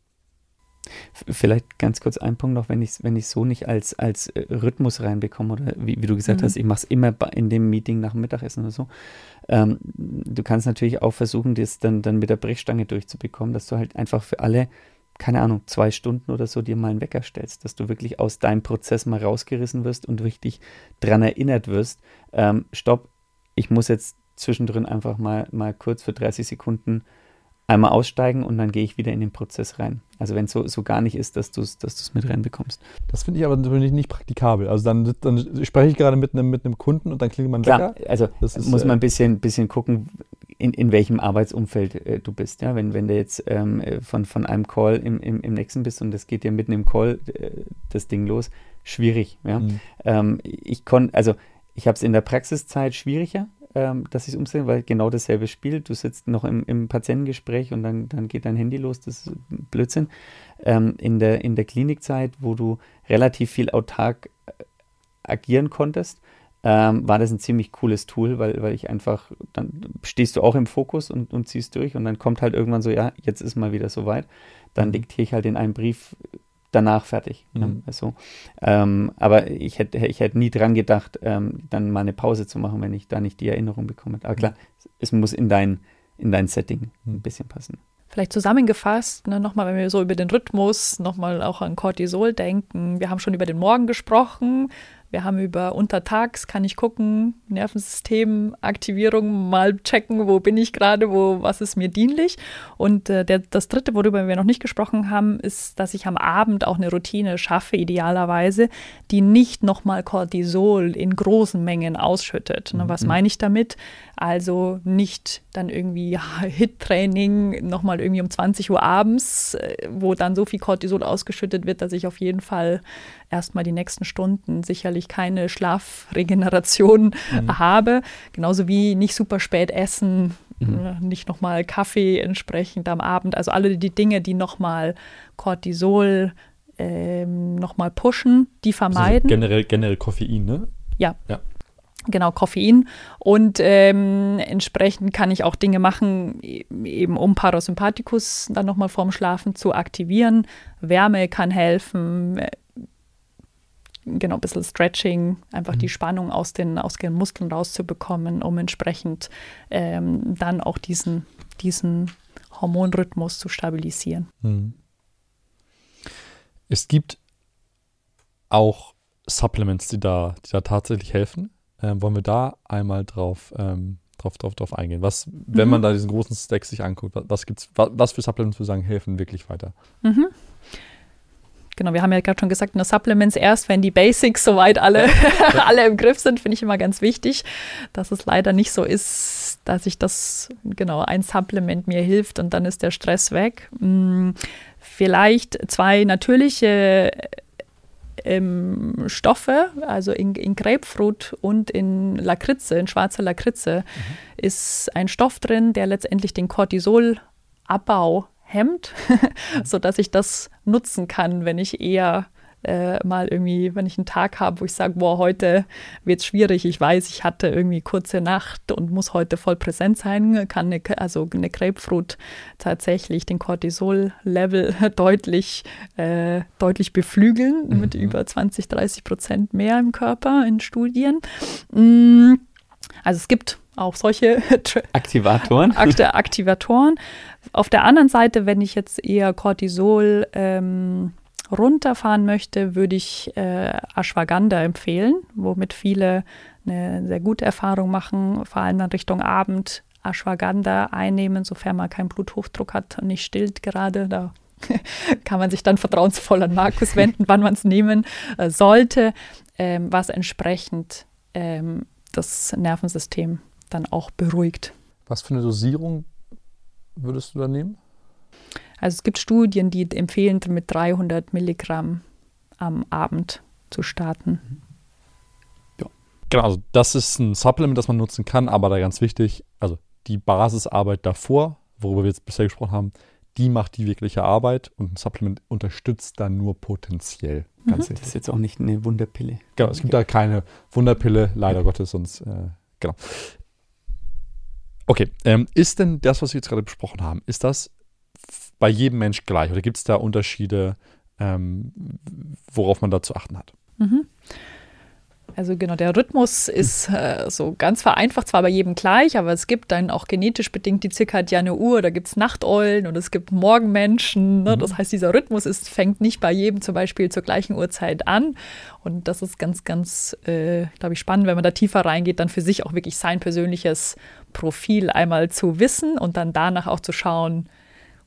Vielleicht ganz kurz ein Punkt noch, wenn ich so nicht als Rhythmus reinbekomme oder wie du gesagt hast, ich mache es immer in dem Meeting nach dem Mittagessen oder so. Du kannst natürlich auch versuchen, das dann mit der Brechstange durchzubekommen, dass du halt einfach für alle, keine Ahnung, 2 Stunden oder so dir mal einen Wecker stellst, dass du wirklich aus deinem Prozess mal rausgerissen wirst und richtig dran erinnert wirst, stopp, ich muss jetzt zwischendrin einfach mal kurz für 30 Sekunden einmal aussteigen und dann gehe ich wieder in den Prozess rein. Also wenn es so gar nicht ist, dass du es mit reinbekommst. Das finde ich aber natürlich nicht praktikabel. Also dann spreche ich gerade mit einem Kunden und dann klingelt mein Wecker. Klar, also muss man ein bisschen gucken, in welchem Arbeitsumfeld du bist. Ja? Wenn du jetzt von einem Call im nächsten bist und das geht dir mitten im Call das Ding los, schwierig. Ja? Ich habe es in der Praxiszeit schwieriger, dass ich es umsetze, weil genau dasselbe Spiel. Du sitzt noch im Patientengespräch und dann geht dein Handy los, das ist Blödsinn. In der Klinikzeit, wo du relativ viel autark agieren konntest, war das ein ziemlich cooles Tool, weil ich einfach, dann stehst du auch im Fokus und ziehst durch und dann kommt halt irgendwann so, ja, jetzt ist mal wieder soweit. Dann diktiere ich halt in einem Brief danach fertig. Also, aber ich hätte nie dran gedacht, dann mal eine Pause zu machen, wenn ich da nicht die Erinnerung bekomme. Aber klar, es muss in dein Setting ein bisschen passen. Vielleicht zusammengefasst, nochmal, wenn wir so über den Rhythmus, nochmal auch an Cortisol denken. Wir haben schon über den Morgen gesprochen. Wir haben über untertags, kann ich gucken, Nervensystemaktivierung, mal checken, wo bin ich gerade, was ist mir dienlich. Und das Dritte, worüber wir noch nicht gesprochen haben, ist, dass ich am Abend auch eine Routine schaffe, idealerweise, die nicht nochmal Cortisol in großen Mengen ausschüttet. Was meine ich damit? Also nicht dann irgendwie HIIT-Training nochmal irgendwie um 20 Uhr abends, wo dann so viel Cortisol ausgeschüttet wird, dass ich auf jeden Fall erstmal die nächsten Stunden sicherlich keine Schlafregeneration habe. Genauso wie nicht super spät essen, nicht nochmal Kaffee entsprechend am Abend. Also alle die Dinge, die nochmal Cortisol nochmal pushen, die vermeiden. Also generell Koffein, ne? Ja. Genau, Koffein. Und entsprechend kann ich auch Dinge machen, eben um Parasympathikus dann nochmal vorm Schlafen zu aktivieren. Wärme kann helfen, genau, ein bisschen Stretching, einfach die Spannung aus den Muskeln rauszubekommen, um entsprechend dann auch diesen Hormonrhythmus zu stabilisieren. Es gibt auch Supplements, die da tatsächlich helfen. Wollen wir da einmal drauf eingehen? Was, wenn man da diesen großen Stack sich anguckt, was für Supplements wir sagen, helfen wirklich weiter? Genau, wir haben ja gerade schon gesagt, nur Supplements erst, wenn die Basics soweit alle im Griff sind, finde ich immer ganz wichtig, dass es leider nicht so ist, dass ein Supplement mir hilft und dann ist der Stress weg. Vielleicht 2 natürliche Stoffe, also in Grapefruit und in Lakritze, in schwarzer Lakritze, ist ein Stoff drin, der letztendlich den Cortisolabbau hemmt, sodass ich das nutzen kann, wenn ich eher mal irgendwie, wenn ich einen Tag habe, wo ich sage, boah, heute wird es schwierig, ich weiß, ich hatte irgendwie kurze Nacht und muss heute voll präsent sein, kann eine Grapefruit tatsächlich den Cortisol-Level deutlich beflügeln, mit über 20-30% mehr im Körper in Studien. Also es gibt auch solche Aktivatoren. Aktivatoren. Auf der anderen Seite, wenn ich jetzt eher Cortisol runterfahren möchte, würde ich Ashwagandha empfehlen, womit viele eine sehr gute Erfahrung machen, vor allem dann Richtung Abend Ashwagandha einnehmen, sofern man keinen Bluthochdruck hat und nicht stillt gerade. Da kann man sich dann vertrauensvoll an Markus wenden, wann man es nehmen sollte, was entsprechend das Nervensystem dann auch beruhigt. Was für eine Dosierung würdest du da nehmen? Also es gibt Studien, die empfehlen, mit 300 Milligramm am Abend zu starten. Ja. Genau, also das ist ein Supplement, das man nutzen kann, aber da ganz wichtig, also die Basisarbeit davor, worüber wir jetzt bisher gesprochen haben, die macht die wirkliche Arbeit und ein Supplement unterstützt dann nur potenziell. Ganz das ist jetzt auch nicht eine Wunderpille. Genau, es gibt da keine Wunderpille, leider Gottes, sonst, genau. Okay, ist denn das, was wir jetzt gerade besprochen haben, ist das bei jedem Mensch gleich oder gibt es da Unterschiede, worauf man da zu achten hat? Also genau, der Rhythmus ist so ganz vereinfacht, zwar bei jedem gleich, aber es gibt dann auch genetisch bedingt die zirkadiane Uhr, da gibt es Nachteulen und es gibt Morgenmenschen. Ne? Das heißt, dieser Rhythmus fängt nicht bei jedem zum Beispiel zur gleichen Uhrzeit an. Und das ist ganz, ganz, glaube ich, spannend, wenn man da tiefer reingeht, dann für sich auch wirklich sein persönliches Profil einmal zu wissen und dann danach auch zu schauen,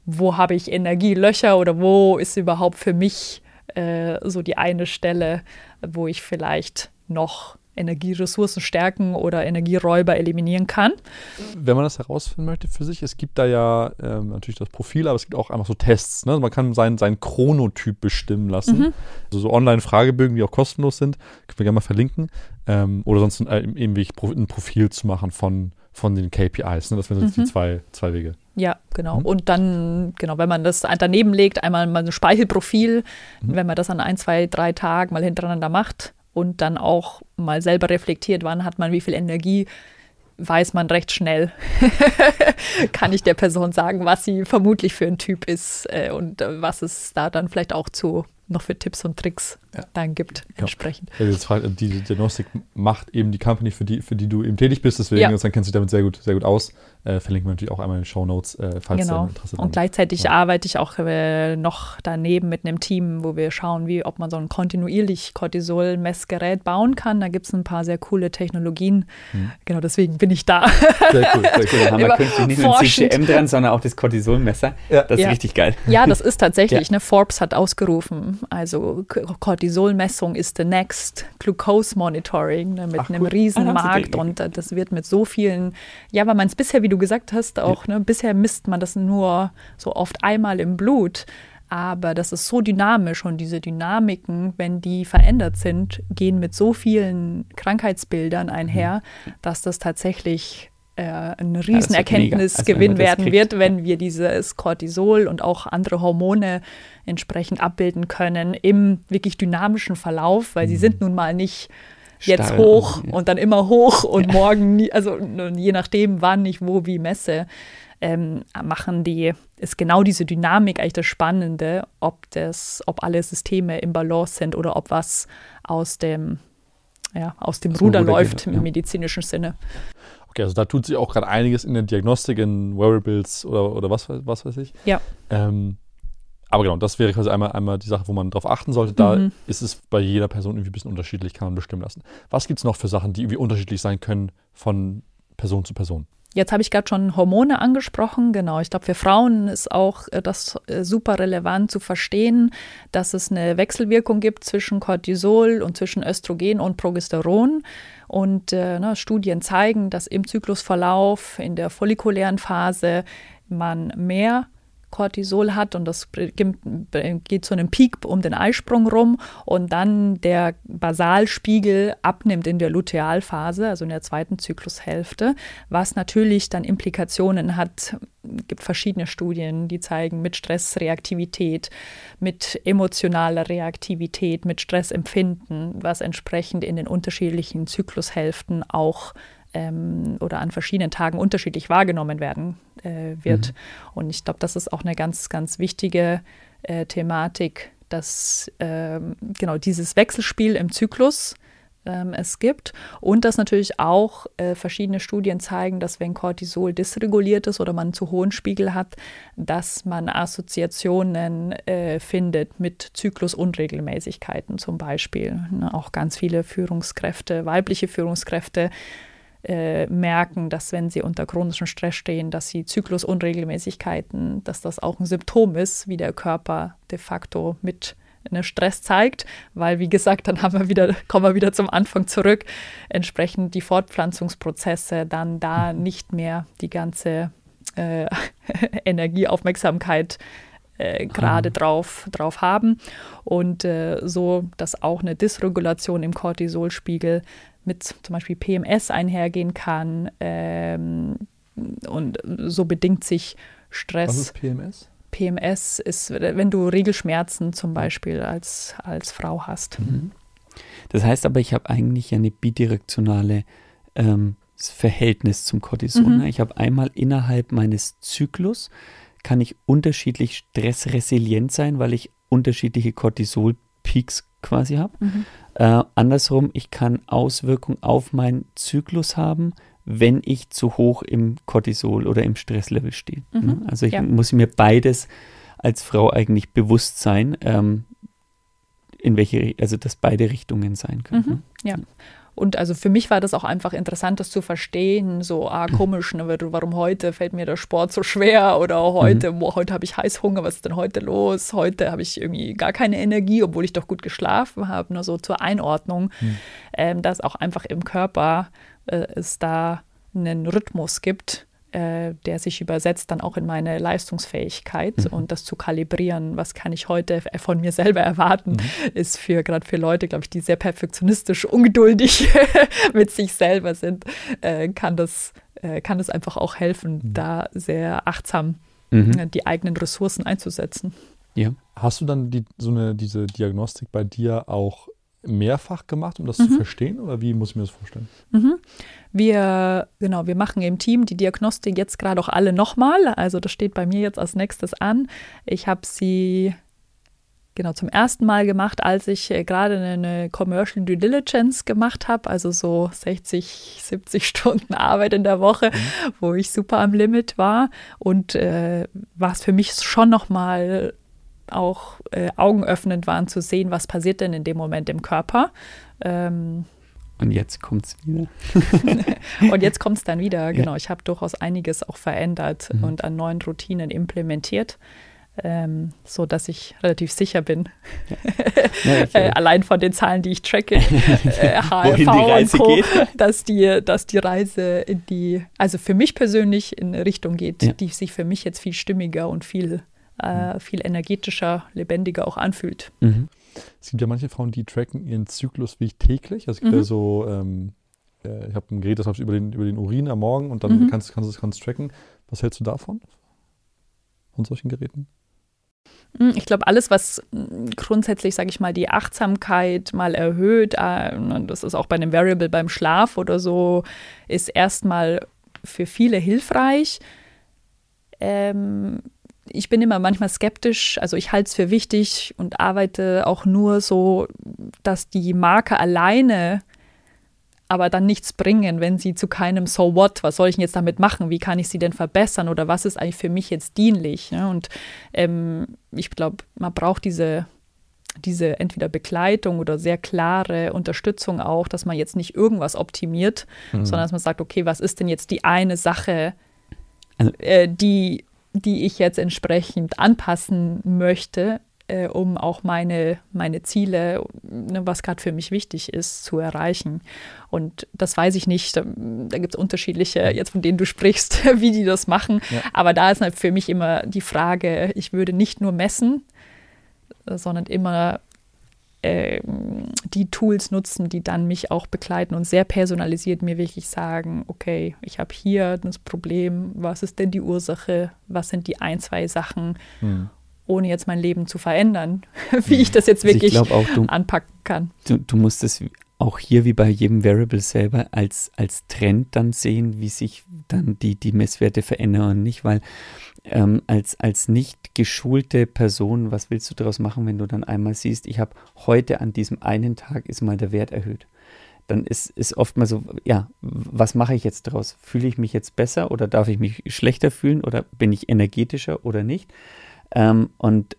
wo habe ich Energielöcher oder wo ist überhaupt für mich so die eine Stelle, wo ich vielleicht noch Energieressourcen stärken oder Energieräuber eliminieren kann. Wenn man das herausfinden möchte für sich, es gibt da ja natürlich das Profil, aber es gibt auch einfach so Tests. Ne? Also man kann seinen Chronotyp bestimmen lassen. Also so Online-Fragebögen, die auch kostenlos sind, können wir gerne mal verlinken. Oder sonst eben ein Profil zu machen von den KPIs. Ne? Das wären so die zwei Wege. Ja, genau. Und dann, genau, wenn man das daneben legt, einmal mal ein Speichelprofil, wenn man das an 1, 2, 3 Tagen mal hintereinander macht und dann auch mal selber reflektiert, wann hat man wie viel Energie, weiß man recht schnell, kann ich der Person sagen, was sie vermutlich für ein Typ ist und was es da dann vielleicht auch noch für Tipps und Tricks dann gibt, entsprechend. Ja, die Diagnostik macht eben die Company, für die du eben tätig bist, deswegen dann kennst du dich damit sehr gut aus. Verlinken wir natürlich auch einmal in den Shownotes, falls genau. Interesse und gleichzeitig arbeite ich auch noch daneben mit einem Team, wo wir schauen, ob man so ein kontinuierlich Cortisol-Messgerät bauen kann. Da gibt es ein paar sehr coole Technologien. Genau, deswegen bin ich da. Sehr cool. Da haben wir künftig nicht nur ein CCM dran, sondern auch das Cortisolmesser. Ja. Das ist richtig geil. Ja, das ist tatsächlich. Ne, Forbes hat ausgerufen, also Cortisolmessung ist the next Glucose Monitoring, ne, mit einem Riesenmarkt und das wird mit so vielen, weil man es bisher, wie du gesagt hast, auch, bisher misst man das nur so oft einmal im Blut, aber das ist so dynamisch und diese Dynamiken, wenn die verändert sind, gehen mit so vielen Krankheitsbildern einher, dass das tatsächlich ein Riesenerkenntnisgewinn werden wird, wenn wir dieses Cortisol und auch andere Hormone entsprechend abbilden können im wirklich dynamischen Verlauf, weil sie sind nun mal nicht jetzt hoch und dann immer hoch und morgen nie, also je nachdem, wann ich wo wie messe, ist genau diese Dynamik eigentlich das Spannende, ob alle Systeme im Balance sind oder ob was aus dem Ruder läuft im medizinischen Sinne. Okay, also da tut sich auch gerade einiges in der Diagnostik, in Wearables oder was weiß ich. Ja. Aber genau, das wäre quasi einmal die Sache, wo man drauf achten sollte. Da ist es bei jeder Person irgendwie ein bisschen unterschiedlich, kann man bestimmen lassen. Was gibt es noch für Sachen, die irgendwie unterschiedlich sein können von Person zu Person? Jetzt habe ich gerade schon Hormone angesprochen. Genau, ich glaube, für Frauen ist auch das super relevant zu verstehen, dass es eine Wechselwirkung gibt zwischen Cortisol und zwischen Östrogen und Progesteron. Und Studien zeigen, dass im Zyklusverlauf, in der follikulären Phase, man mehr Cortisol hat und das geht zu einem Peak um den Eisprung rum und dann der Basalspiegel abnimmt in der Lutealphase, also in der zweiten Zyklushälfte, was natürlich dann Implikationen hat. Es gibt verschiedene Studien, die zeigen mit Stressreaktivität, mit emotionaler Reaktivität, mit Stressempfinden, was entsprechend in den unterschiedlichen Zyklushälften auch oder an verschiedenen Tagen unterschiedlich wahrgenommen werden wird. Und ich glaube, das ist auch eine ganz, ganz wichtige Thematik, dass dieses Wechselspiel im Zyklus es gibt und dass natürlich auch verschiedene Studien zeigen, dass wenn Cortisol dysreguliert ist oder man einen zu hohen Spiegel hat, dass man Assoziationen findet mit Zyklusunregelmäßigkeiten zum Beispiel. Auch ganz viele Führungskräfte, weibliche Führungskräfte, merken, dass wenn sie unter chronischem Stress stehen, dass sie Zyklusunregelmäßigkeiten, dass das auch ein Symptom ist, wie der Körper de facto mit einem Stress zeigt, weil, wie gesagt, dann kommen wir wieder zum Anfang zurück, entsprechend die Fortpflanzungsprozesse dann da nicht mehr die ganze Energieaufmerksamkeit gerade drauf haben und so, dass auch eine Dysregulation im Cortisolspiegel mit zum Beispiel PMS einhergehen kann und so bedingt sich Stress. Was ist PMS? PMS ist, wenn du Regelschmerzen zum Beispiel als Frau hast. Das heißt aber, ich habe eigentlich eine bidirektionale Verhältnis zum Cortisol. Ich habe einmal innerhalb meines Zyklus, kann ich unterschiedlich stressresilient sein, weil ich unterschiedliche Cortisol-Peaks quasi habe. Andersrum, ich kann Auswirkungen auf meinen Zyklus haben, wenn ich zu hoch im Cortisol oder im Stresslevel stehe. Also ich muss mir beides als Frau eigentlich bewusst sein, dass beide Richtungen sein können. Ja. Und also für mich war das auch einfach interessant, das zu verstehen, so, komisch, ne, warum heute fällt mir der Sport so schwer oder heute habe ich Heißhunger, was ist denn heute los? Heute habe ich irgendwie gar keine Energie, obwohl ich doch gut geschlafen habe, nur so zur Einordnung, dass auch einfach im Körper es da einen Rhythmus gibt, der sich übersetzt dann auch in meine Leistungsfähigkeit und das zu kalibrieren, was kann ich heute von mir selber erwarten, ist gerade für Leute, glaube ich, die sehr perfektionistisch, ungeduldig mit sich selber sind, kann das einfach auch helfen, da sehr achtsam die eigenen Ressourcen einzusetzen. Ja. Hast du dann diese Diagnostik bei dir auch mehrfach gemacht, um das zu verstehen? Oder wie muss ich mir das vorstellen? Wir machen im Team die Diagnostik jetzt gerade auch alle nochmal. Also das steht bei mir jetzt als nächstes an. Ich habe sie zum ersten Mal gemacht, als ich gerade eine Commercial Due Diligence gemacht habe, also so 60, 70 Stunden Arbeit in der Woche, wo ich super am Limit war. Und was für mich schon nochmal auch augenöffnend waren zu sehen, was passiert denn in dem Moment im Körper. Und jetzt kommt es wieder. Und jetzt kommt es dann wieder, genau. Ich habe durchaus einiges auch verändert und an neuen Routinen implementiert, so dass ich relativ sicher bin, allein von den Zahlen, die ich tracke, HRV und Co., dass die Reise also für mich persönlich in eine Richtung geht, die sich für mich jetzt viel stimmiger und viel energetischer, lebendiger auch anfühlt. Es gibt ja manche Frauen, die tracken ihren Zyklus wie ich täglich. Also es gibt ja so, ich habe ein Gerät, das habe ich über den Urin am Morgen und dann kannst du es tracken. Was hältst du davon? Von solchen Geräten? Ich glaube, alles, was grundsätzlich, sage ich mal, die Achtsamkeit mal erhöht, das ist auch bei einem Variable beim Schlaf oder so, ist erstmal für viele hilfreich. Ich bin immer manchmal skeptisch, also ich halte es für wichtig und arbeite auch nur so, dass die Marker alleine aber dann nichts bringen, wenn sie zu keinem So what, was soll ich denn jetzt damit machen, wie kann ich sie denn verbessern oder was ist eigentlich für mich jetzt dienlich, ne? Und ich glaube, man braucht diese entweder Begleitung oder sehr klare Unterstützung auch, dass man jetzt nicht irgendwas optimiert, sondern dass man sagt, okay, was ist denn jetzt die eine Sache, die ich jetzt entsprechend anpassen möchte, um auch meine Ziele, was gerade für mich wichtig ist, zu erreichen. Und das weiß ich nicht, da gibt es unterschiedliche, jetzt von denen du sprichst, wie die das machen. Ja. Aber da ist halt für mich immer die Frage, ich würde nicht nur messen, sondern immer die Tools nutzen, die dann mich auch begleiten und sehr personalisiert mir wirklich sagen, okay, ich habe hier das Problem, was ist denn die Ursache, was sind die 1, 2 Sachen, ohne jetzt mein Leben zu verändern, wie ich das jetzt wirklich anpacken kann. Du musst es auch hier wie bei jedem Variable selber als Trend dann sehen, wie sich dann die Messwerte verändern, nicht? Weil als nicht geschulte Person, was willst du daraus machen, wenn du dann einmal siehst, ich habe heute an diesem einen Tag ist mal der Wert erhöht. Dann ist oft mal so, ja, was mache ich jetzt draus? Fühle ich mich jetzt besser oder darf ich mich schlechter fühlen oder bin ich energetischer oder nicht? Und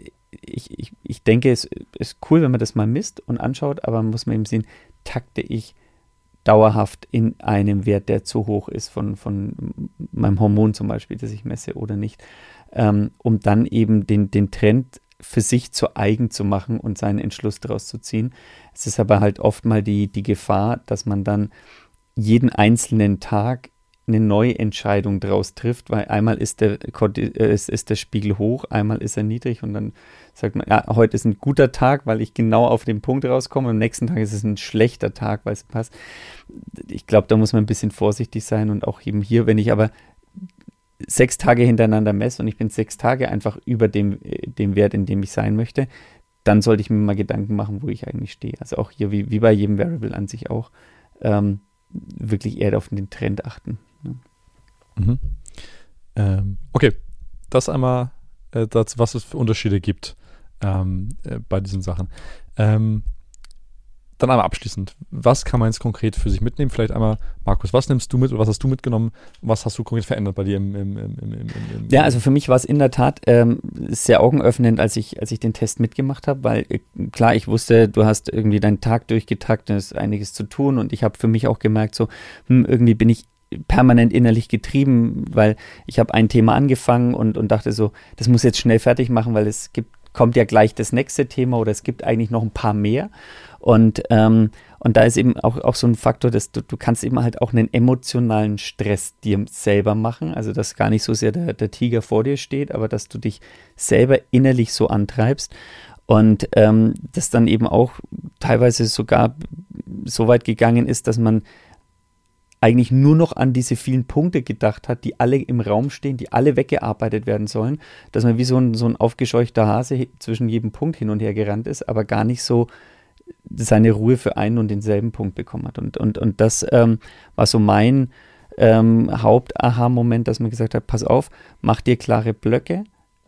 ich denke, es ist cool, wenn man das mal misst und anschaut, aber man muss eben sehen, takte ich dauerhaft in einem Wert, der zu hoch ist von meinem Hormon zum Beispiel, das ich messe oder nicht, um dann eben den Trend für sich zu eigen zu machen und seinen Entschluss daraus zu ziehen. Es ist aber halt oft mal die Gefahr, dass man dann jeden einzelnen Tag eine neue Entscheidung daraus trifft, weil einmal ist der Spiegel hoch, einmal ist er niedrig und dann sagt man, ja, heute ist ein guter Tag, weil ich genau auf den Punkt rauskomme und am nächsten Tag ist es ein schlechter Tag, weil es passt. Ich glaube, da muss man ein bisschen vorsichtig sein und auch eben hier, wenn ich aber 6 Tage hintereinander messe und ich bin 6 Tage einfach über dem Wert, in dem ich sein möchte, dann sollte ich mir mal Gedanken machen, wo ich eigentlich stehe. Also auch hier, wie bei jedem Variable an sich auch, wirklich eher auf den Trend achten. Ne? Okay, das einmal dazu, was es für Unterschiede gibt bei diesen Sachen. Dann einmal abschließend, was kann man jetzt konkret für sich mitnehmen? Vielleicht einmal, Markus, was nimmst du mit oder was hast du mitgenommen? Was hast du konkret verändert bei dir Ja, also für mich war es in der Tat sehr augenöffnend, als ich den Test mitgemacht habe, weil klar, ich wusste, du hast irgendwie deinen Tag durchgetaktet, es ist einiges zu tun und ich habe für mich auch gemerkt, so irgendwie bin ich permanent innerlich getrieben, weil ich habe ein Thema angefangen und dachte so, das muss jetzt schnell fertig machen, weil kommt ja gleich das nächste Thema oder es gibt eigentlich noch ein paar mehr. Und da ist eben auch so ein Faktor, dass du kannst eben halt auch einen emotionalen Stress dir selber machen. Also, dass gar nicht so sehr der Tiger vor dir steht, aber dass du dich selber innerlich so antreibst. Und das dann eben auch teilweise sogar so weit gegangen ist, dass man eigentlich nur noch an diese vielen Punkte gedacht hat, die alle im Raum stehen, die alle weggearbeitet werden sollen, dass man wie so ein aufgescheuchter Hase zwischen jedem Punkt hin und her gerannt ist, aber gar nicht so seine Ruhe für einen und denselben Punkt bekommen hat. Und das war so mein Haupt-Aha-Moment, dass man gesagt hat, pass auf, mach dir klare Blöcke,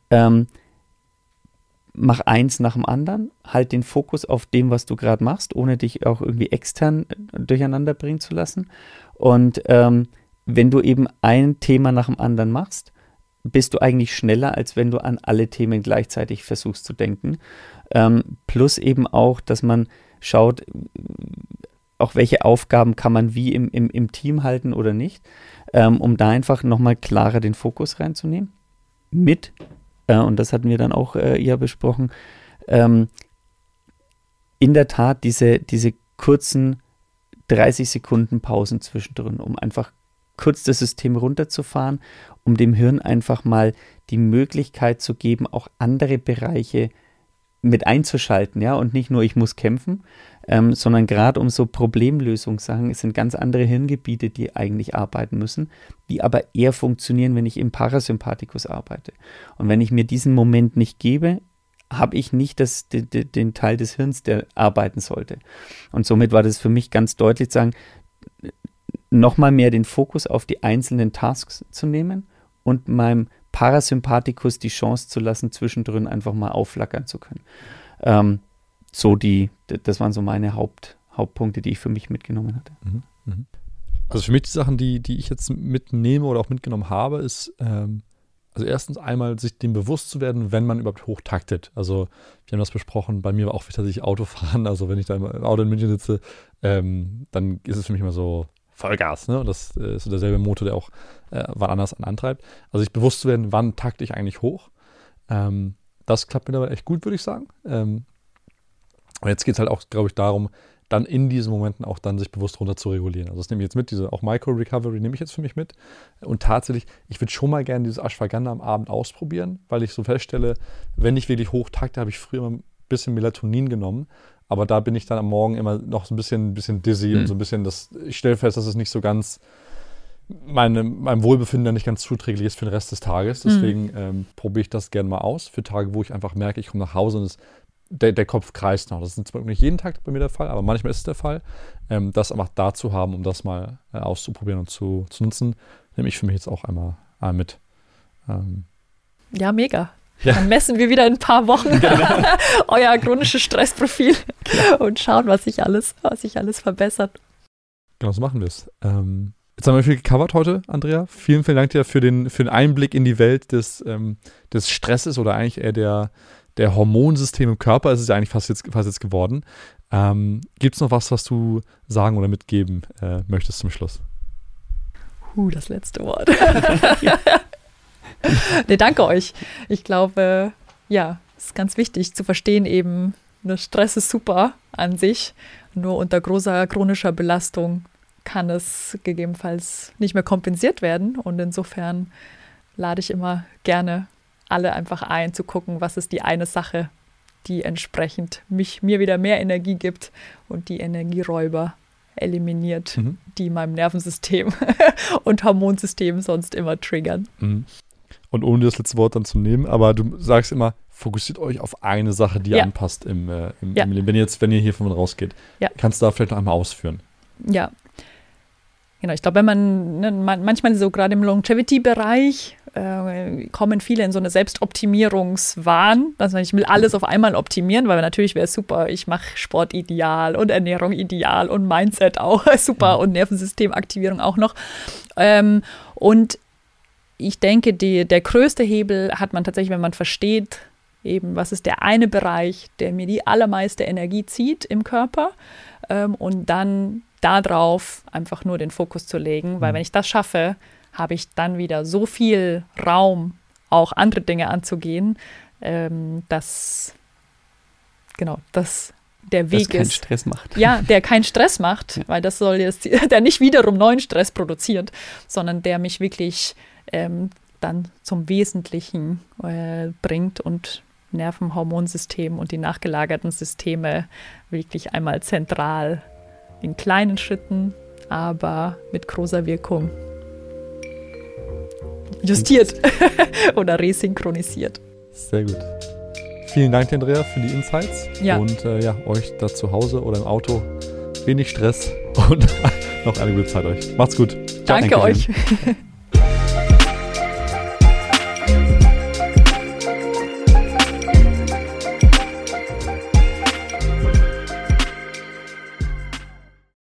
mach eins nach dem anderen, halt den Fokus auf dem, was du gerade machst, ohne dich auch irgendwie extern durcheinander bringen zu lassen. Und wenn du eben ein Thema nach dem anderen machst, bist du eigentlich schneller, als wenn du an alle Themen gleichzeitig versuchst zu denken. Plus eben auch, dass man schaut, auch welche Aufgaben kann man wie im Team halten oder nicht, um da einfach nochmal klarer den Fokus reinzunehmen. Und das hatten wir dann auch ja besprochen, in der Tat diese kurzen 30 Sekunden Pausen zwischendrin, um einfach kurz das System runterzufahren, um dem Hirn einfach mal die Möglichkeit zu geben, auch andere Bereiche mit einzuschalten, ja, und nicht nur ich muss kämpfen, sondern gerade um so Problemlösungssachen, es sind ganz andere Hirngebiete, die eigentlich arbeiten müssen, die aber eher funktionieren, wenn ich im Parasympathikus arbeite. Und wenn ich mir diesen Moment nicht gebe, habe ich nicht den Teil des Hirns, der arbeiten sollte. Und somit war das für mich ganz deutlich zu sagen, nochmal mehr den Fokus auf die einzelnen Tasks zu nehmen und meinem Parasympathikus die Chance zu lassen, zwischendrin einfach mal aufflackern zu können. Das waren so meine Hauptpunkte, die ich für mich mitgenommen hatte. Also für mich die Sachen, die ich jetzt mitnehme oder auch mitgenommen habe, ist also erstens einmal sich dem bewusst zu werden, wenn man überhaupt hochtaktet. Also wir haben das besprochen, bei mir war auch tatsächlich Autofahren, also wenn ich da im Auto in München sitze, dann ist es für mich immer so Vollgas, ne? Und das ist so derselbe Motor, der auch wann anders antreibt. Also sich bewusst zu werden, wann takte ich eigentlich hoch. Das klappt mittlerweile echt gut, würde ich sagen. Und jetzt geht es halt auch, glaube ich, darum, dann in diesen Momenten auch dann sich bewusst runter zu regulieren. Also das nehme ich jetzt mit, diese auch Micro-Recovery nehme ich jetzt für mich mit. Und tatsächlich, ich würde schon mal gerne dieses Ashwagandha am Abend ausprobieren, weil ich so feststelle, wenn ich wirklich hoch takte, habe ich früher immer ein bisschen Melatonin genommen, aber da bin ich dann am Morgen immer noch so ein bisschen dizzy und so ein bisschen, ich stelle fest, dass es nicht so ganz meinem Wohlbefinden dann nicht ganz zuträglich ist für den Rest des Tages. Deswegen probiere ich das gerne mal aus für Tage, wo ich einfach merke, ich komme nach Hause und der Kopf kreist noch. Das ist zwar nicht jeden Tag bei mir der Fall, aber manchmal ist es der Fall. Das einfach da zu haben, um das mal auszuprobieren und zu nutzen, nehme ich für mich jetzt auch einmal mit. Ja, mega. Ja. Dann messen wir wieder in ein paar Wochen euer chronisches Stressprofil und schauen, was sich alles verbessert. Genau, so machen wir es. Jetzt haben wir viel gecovert heute, Andrea. Vielen, vielen Dank dir für den Einblick in die Welt des Stresses oder eigentlich eher der Hormonsysteme im Körper. Es ist ja eigentlich fast jetzt geworden. Gibt es noch was du sagen oder mitgeben möchtest zum Schluss? Das letzte Wort. Nee, danke euch. Ich glaube, ja, es ist ganz wichtig zu verstehen eben, Stress ist super an sich. Nur unter großer chronischer Belastung kann es gegebenenfalls nicht mehr kompensiert werden. Und insofern lade ich immer gerne alle einfach ein, zu gucken, was ist die eine Sache, die entsprechend mir wieder mehr Energie gibt und die Energieräuber eliminiert, die meinem Nervensystem und Hormonsystem sonst immer triggern. Und ohne das letzte Wort dann zu nehmen, aber du sagst immer, fokussiert euch auf eine Sache, die anpasst im Leben. Wenn ihr hier von rausgeht, kannst du da vielleicht noch einmal ausführen. Ja. Genau, ich glaube, wenn man manchmal so gerade im Longevity-Bereich kommen viele in so eine Selbstoptimierungswahn. Also ich will alles auf einmal optimieren, weil natürlich wäre es super, ich mache Sport ideal und Ernährung ideal und Mindset auch super und Nervensystemaktivierung auch noch. Und ich denke, der größte Hebel hat man tatsächlich, wenn man versteht, eben, was ist der eine Bereich, der mir die allermeiste Energie zieht im Körper, und dann darauf einfach nur den Fokus zu legen, weil wenn ich das schaffe, habe ich dann wieder so viel Raum, auch andere Dinge anzugehen, dass der Weg ist. Der keinen Stress macht. Ja, der keinen Stress macht, weil das soll jetzt, der nicht wiederum neuen Stress produziert, sondern der mich wirklich dann zum Wesentlichen bringt und Nervenhormonsystem und die nachgelagerten Systeme wirklich einmal zentral in kleinen Schritten, aber mit großer Wirkung justiert oder resynchronisiert. Sehr gut. Vielen Dank, Andrea, für die Insights. Ja. Und euch da zu Hause oder im Auto wenig Stress und noch eine gute Zeit euch. Macht's gut. Danke euch.